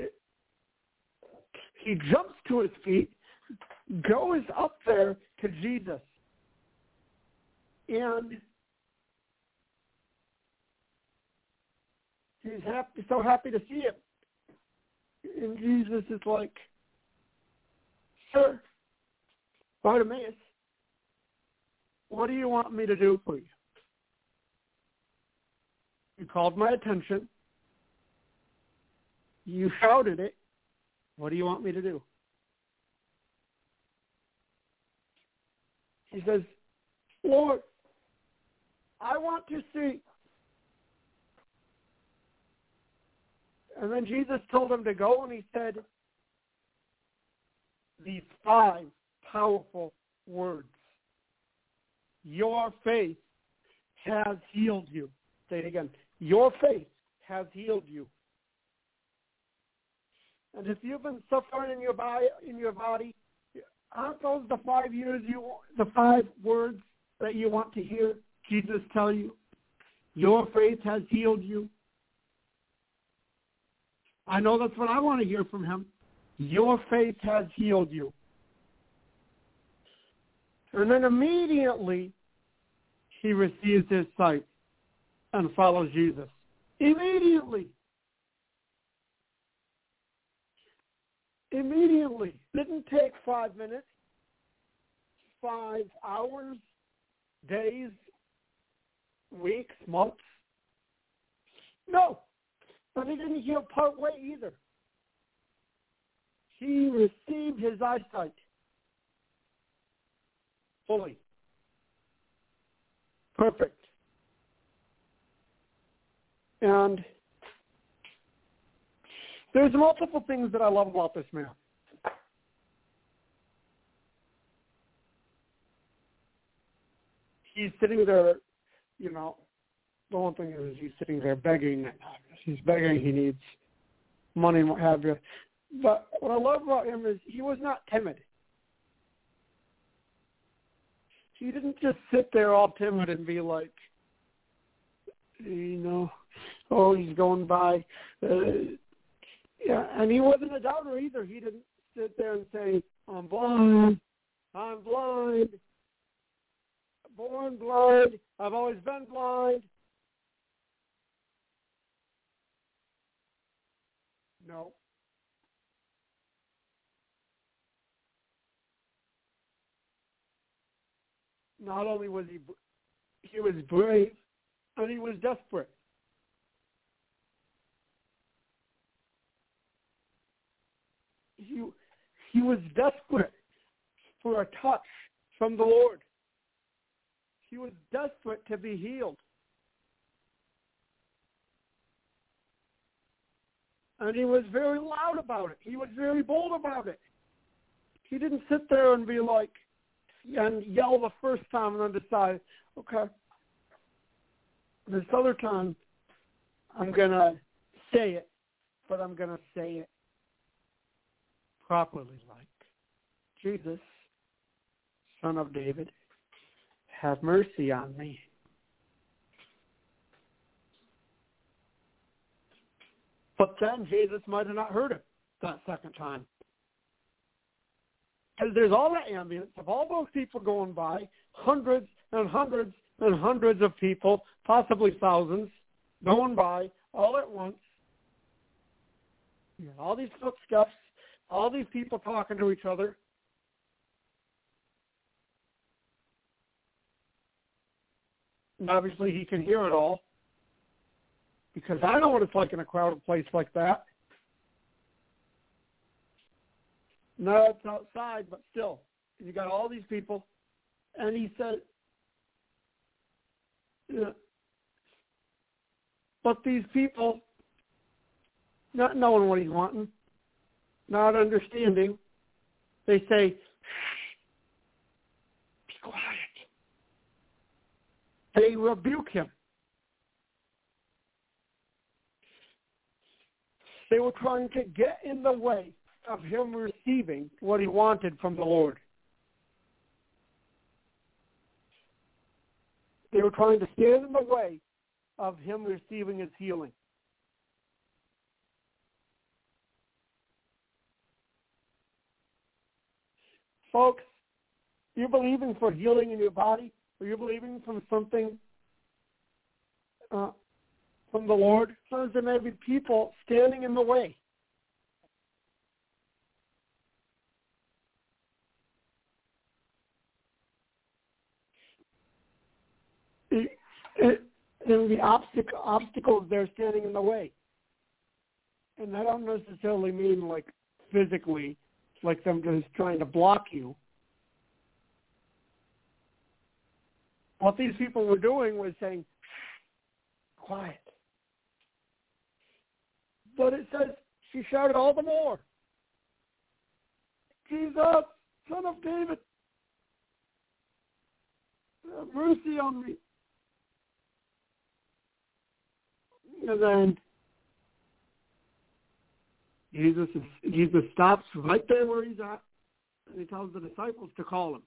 [SPEAKER 2] he jumps to his feet, goes up there to Jesus, and he's happy, so happy to see him. And Jesus is like, Sir, Bartimaeus, what do you want me to do for you? You called my attention. You shouted it. What do you want me to do? He says, Lord, I want to see. And then Jesus told him to go, and he said these five powerful words. Your faith has healed you. Say it again. Your faith has healed you. And if you've been suffering in your body, in your body, aren't those the five years you, the five words that you want to hear Jesus tell you? Your faith has healed you. I know that's what I want to hear from him. Your faith has healed you. And then immediately he receives his sight and follows Jesus. Immediately. Immediately. Didn't take five minutes, five hours, days, weeks, months. No. And he didn't heal part way either. He received his eyesight fully. Perfect. And there's multiple things that I love about this man. He's sitting there, you know, the one thing is he's sitting there begging. He's begging, he needs money and what have you. But what I love about him is he was not timid. He didn't just sit there all timid and be like, you know, oh, he's going by. Uh, yeah, and he wasn't a doubter either. He didn't sit there and say, I'm blind, I'm blind, born blind, I've always been blind. No. Not only was he, he was brave, and he was desperate. He, he was desperate for a touch from the Lord. He was desperate to be healed. And he was very loud about it. He was very bold about it. He didn't sit there and be like, and yell the first time and then decide, okay, this other time I'm going to say it, but I'm going to say it properly, like, Jesus, Son of David, have mercy on me. But then Jesus might have not heard it that second time. Because there's all that ambience of all those people going by, hundreds and hundreds and hundreds of people, possibly thousands, going by all at once. You got all these footsteps, all these people talking to each other. And obviously he can hear it all. Because I know what it's like in a crowded place like that. No, it's outside, but still. You got all these people. And he said, yeah, but these people, not knowing what he's wanting, not understanding, they say, shh, be quiet. They rebuke him. They were trying to get in the way of him receiving what he wanted from the Lord. They were trying to stand in the way of him receiving his healing. Folks, you're believing for healing in your body, or you're believing from something uh, from the Lord, sometimes there may be people standing in the way. It, it, there will be obstacle, obstacles there standing in the way. And I don't necessarily mean like physically, like them just trying to block you. What these people were doing was saying, quiet. But it says she shouted all the more, Jesus, Son of David, have mercy on me. And then Jesus is, Jesus stops right there where he's at, and he tells the disciples to call him.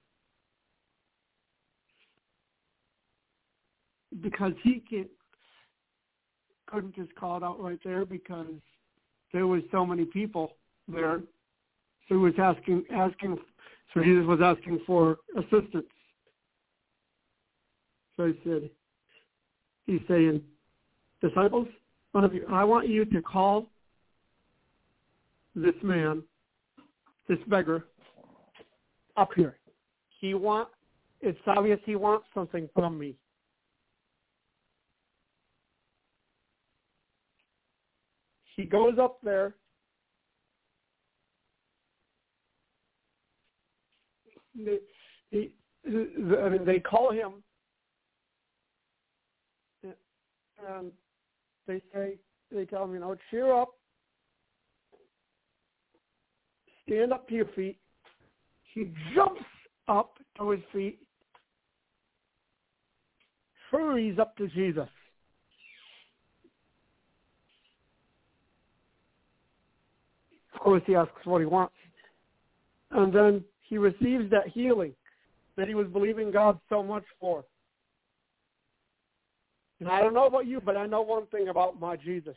[SPEAKER 2] Because he can't, couldn't just call it out right there because there was so many people there. So he was asking, asking, so Jesus was asking for assistance. So he said, he's saying, disciples, one of you, I want you to call this man, this beggar, up here. He want, it's obvious he wants something from me. He goes up there. They, he, I mean, they call him, and they say, they tell him, you know, cheer up, stand up to your feet. He jumps up to his feet, hurries up to Jesus. Of course, he asks what he wants. And then he receives that healing that he was believing God so much for. And I don't know about you, but I know one thing about my Jesus.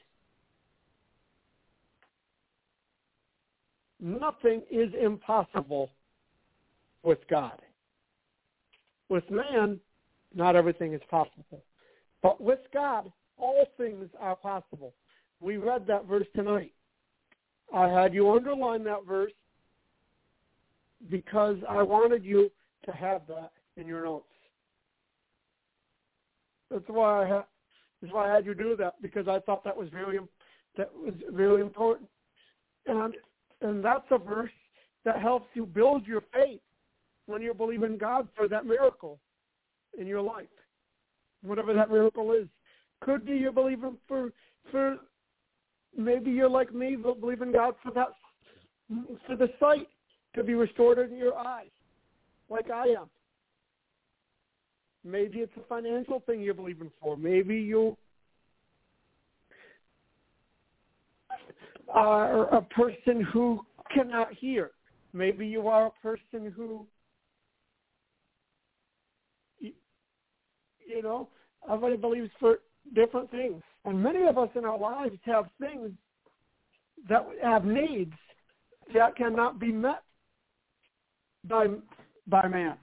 [SPEAKER 2] Nothing is impossible with God. With man, not everything is possible. But with God, all things are possible. We read that verse tonight. I had you underline that verse because I wanted you to have that in your notes. That's why I had, that's why I had you do that, because I thought that was very that was very important. And and that's a verse that helps you build your faith when you believe in God for that miracle in your life, whatever that miracle is. Could be you're believing for for. Maybe you're like me, but believe in God for that, for the sight to be restored in your eyes, like I am. Maybe it's a financial thing you're believing for. Maybe you, are a person who cannot hear. Maybe you are a person who, you know, everybody believes for different things. And many of us in our lives have things that have needs that cannot be met by by man.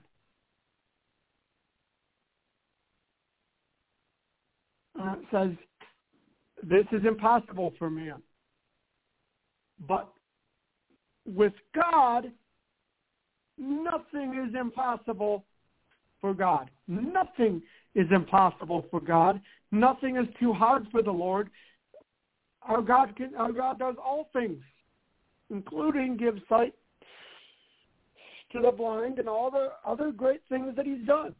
[SPEAKER 2] Uh, it says, this is impossible for man. But with God, nothing is impossible for God. Nothing is impossible for God. Nothing is too hard for the Lord. Our God can, our God does all things, including give sight to the blind and all the other great things that he's done.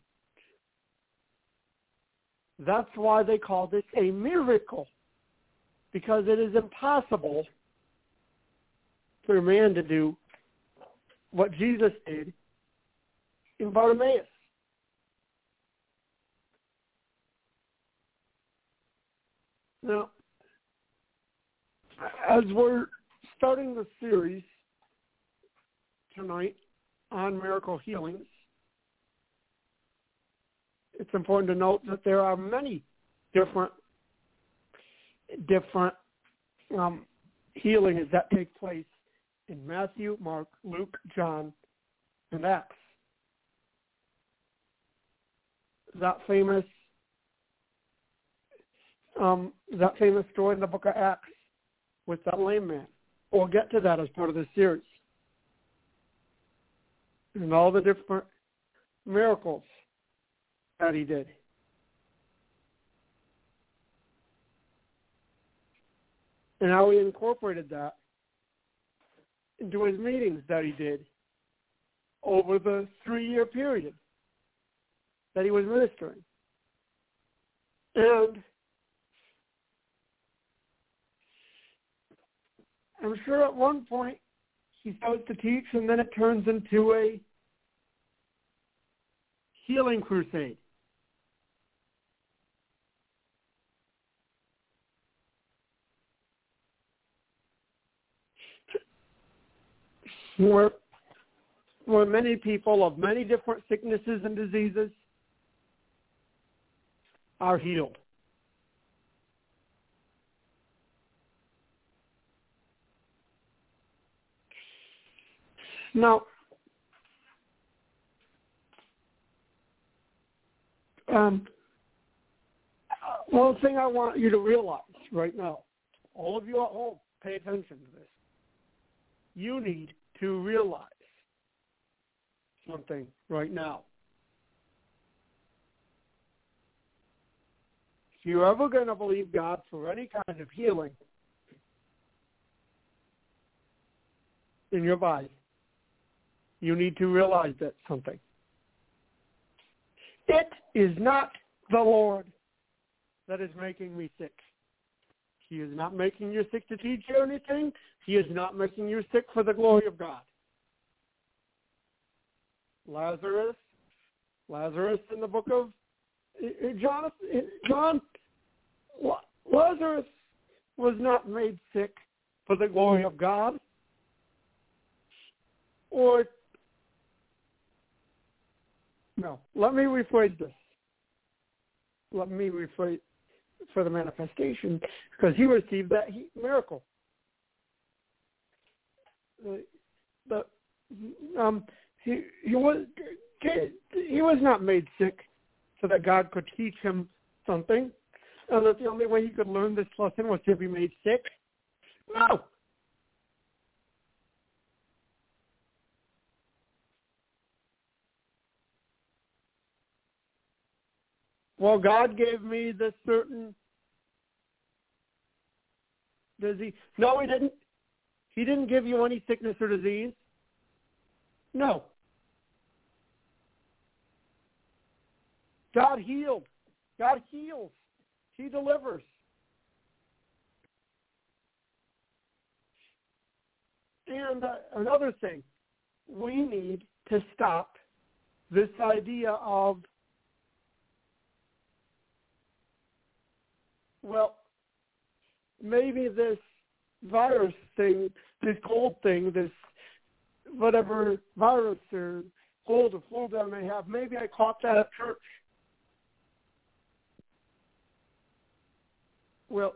[SPEAKER 2] That's why they call this a miracle, because it is impossible for man to do what Jesus did in Bartimaeus. Now, as we're starting the series tonight on miracle healings, it's important to note that there are many different different um, healings that take place in Matthew, Mark, Luke, John, and Acts. That famous um, that famous story in the book of Acts with that lame man. We'll get to that as part of this series. And all the different miracles that he did. And how he incorporated that into his meetings that he did over the three-year period that he was ministering. And I'm sure at one point he starts to teach, and then it turns into a healing crusade. Where, where many people of many different sicknesses and diseases are healed. Now, um, one thing I want you to realize right now, all of you at home, pay attention to this. You need to realize something right now. If you're ever going to believe God for any kind of healing in your body, you need to realize that something. It is not the Lord that is making me sick. He is not making you sick to teach you anything. He is not making you sick for the glory of God. Lazarus, Lazarus in the book of John, John, Lazarus was not made sick for the glory of God. Or, no, let me rephrase this. Let me rephrase for the manifestation, because he received that he, miracle. The, the, um, he, he was he was not made sick so that God could teach him something, and that the only way he could learn this lesson was to be made sick. No. Well, God gave me this certain disease. No, he didn't. He didn't give you any sickness or disease. No. God healed. God heals. He delivers. And uh, another thing, we need to stop this idea of, well, maybe this virus thing, this cold thing, this whatever virus or cold or flu that I may have. Maybe I caught that at church. Well,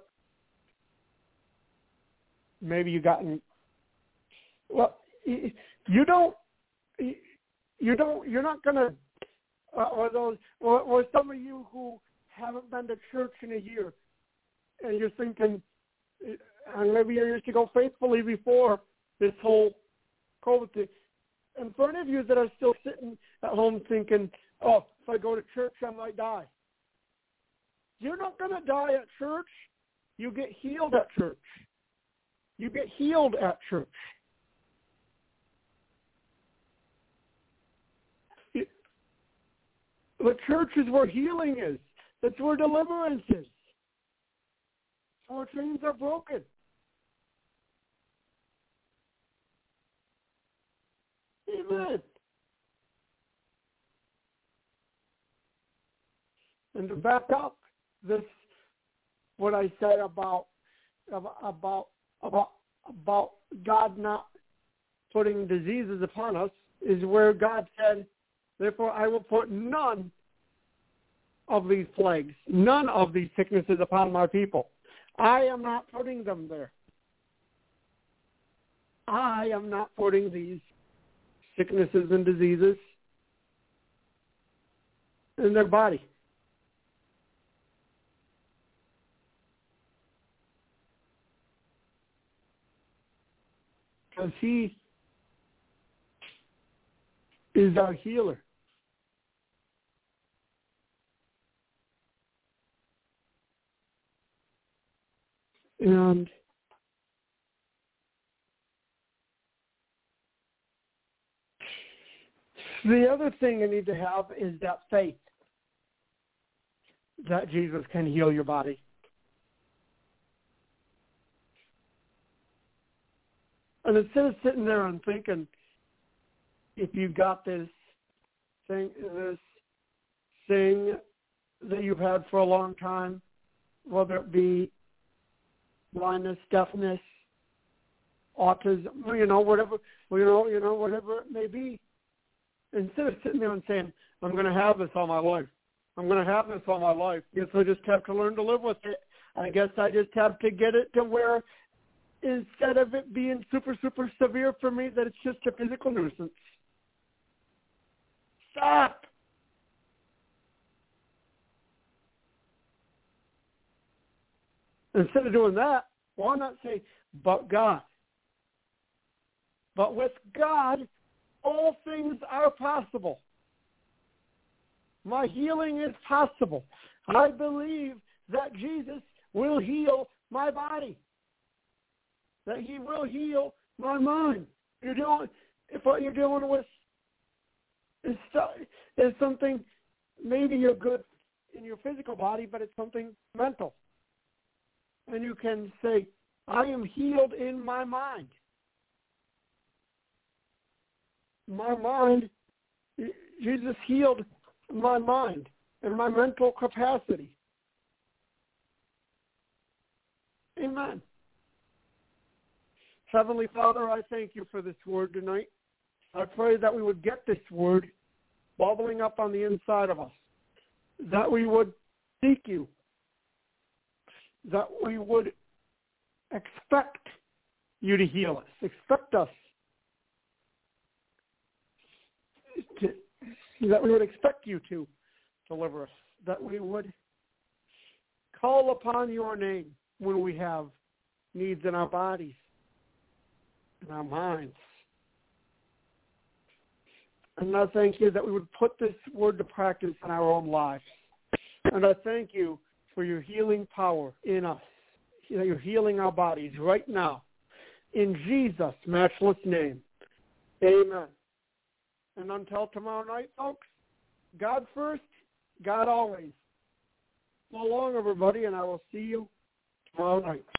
[SPEAKER 2] maybe you gotten. Well, you don't. You don't. You're not gonna. Uh, or those, or, or some of you who haven't been to church in a year, and you're thinking, and maybe you used to go faithfully before this whole COVID thing. And for any of you that are still sitting at home thinking, oh, if I go to church, I might die. You're not going to die at church. You get healed at church. You get healed at church. It, the church is where healing is. That's where deliverance is. Our chains are broken. Amen. And to back up this, what I said about about about about God not putting diseases upon us is where God said, "Therefore, I will put none of these plagues, none of these sicknesses upon my people. I am not putting them there. I am not putting these sicknesses and diseases in their body." Because he is our healer. And the other thing I need to have is that faith that Jesus can heal your body. And instead of sitting there and thinking, if you've got this thing, this thing that you've had for a long time, whether it be blindness, deafness, autism, you know, whatever, you know, you know, whatever it may be, instead of sitting there and saying, I'm going to have this all my life. I'm going to have this all my life. I guess I just have to learn to live with it. I guess I just have to get it to where instead of it being super, super severe for me, that it's just a physical nuisance. Stop. Instead of doing that, why not say, but God? But with God, all things are possible. My healing is possible. I believe that Jesus will heal my body, that he will heal my mind. You're doing, if what you're dealing with is, is something, maybe you're good in your physical body, but it's something mental. And you can say, I am healed in my mind. My mind, Jesus healed my mind and my mental capacity. Amen. Heavenly Father, I thank you for this word tonight. I pray that we would get this word bubbling up on the inside of us, that we would seek you, that we would expect you to heal us, expect us to, that we would expect you to deliver us, that we would call upon your name when we have needs in our bodies, in our minds. And I thank you that we would put this word to practice in our own lives. And I thank you for your healing power in us, that you're healing our bodies right now. In Jesus' matchless name, amen. And until tomorrow night, folks, God first, God always. So long, everybody, and I will see you tomorrow night.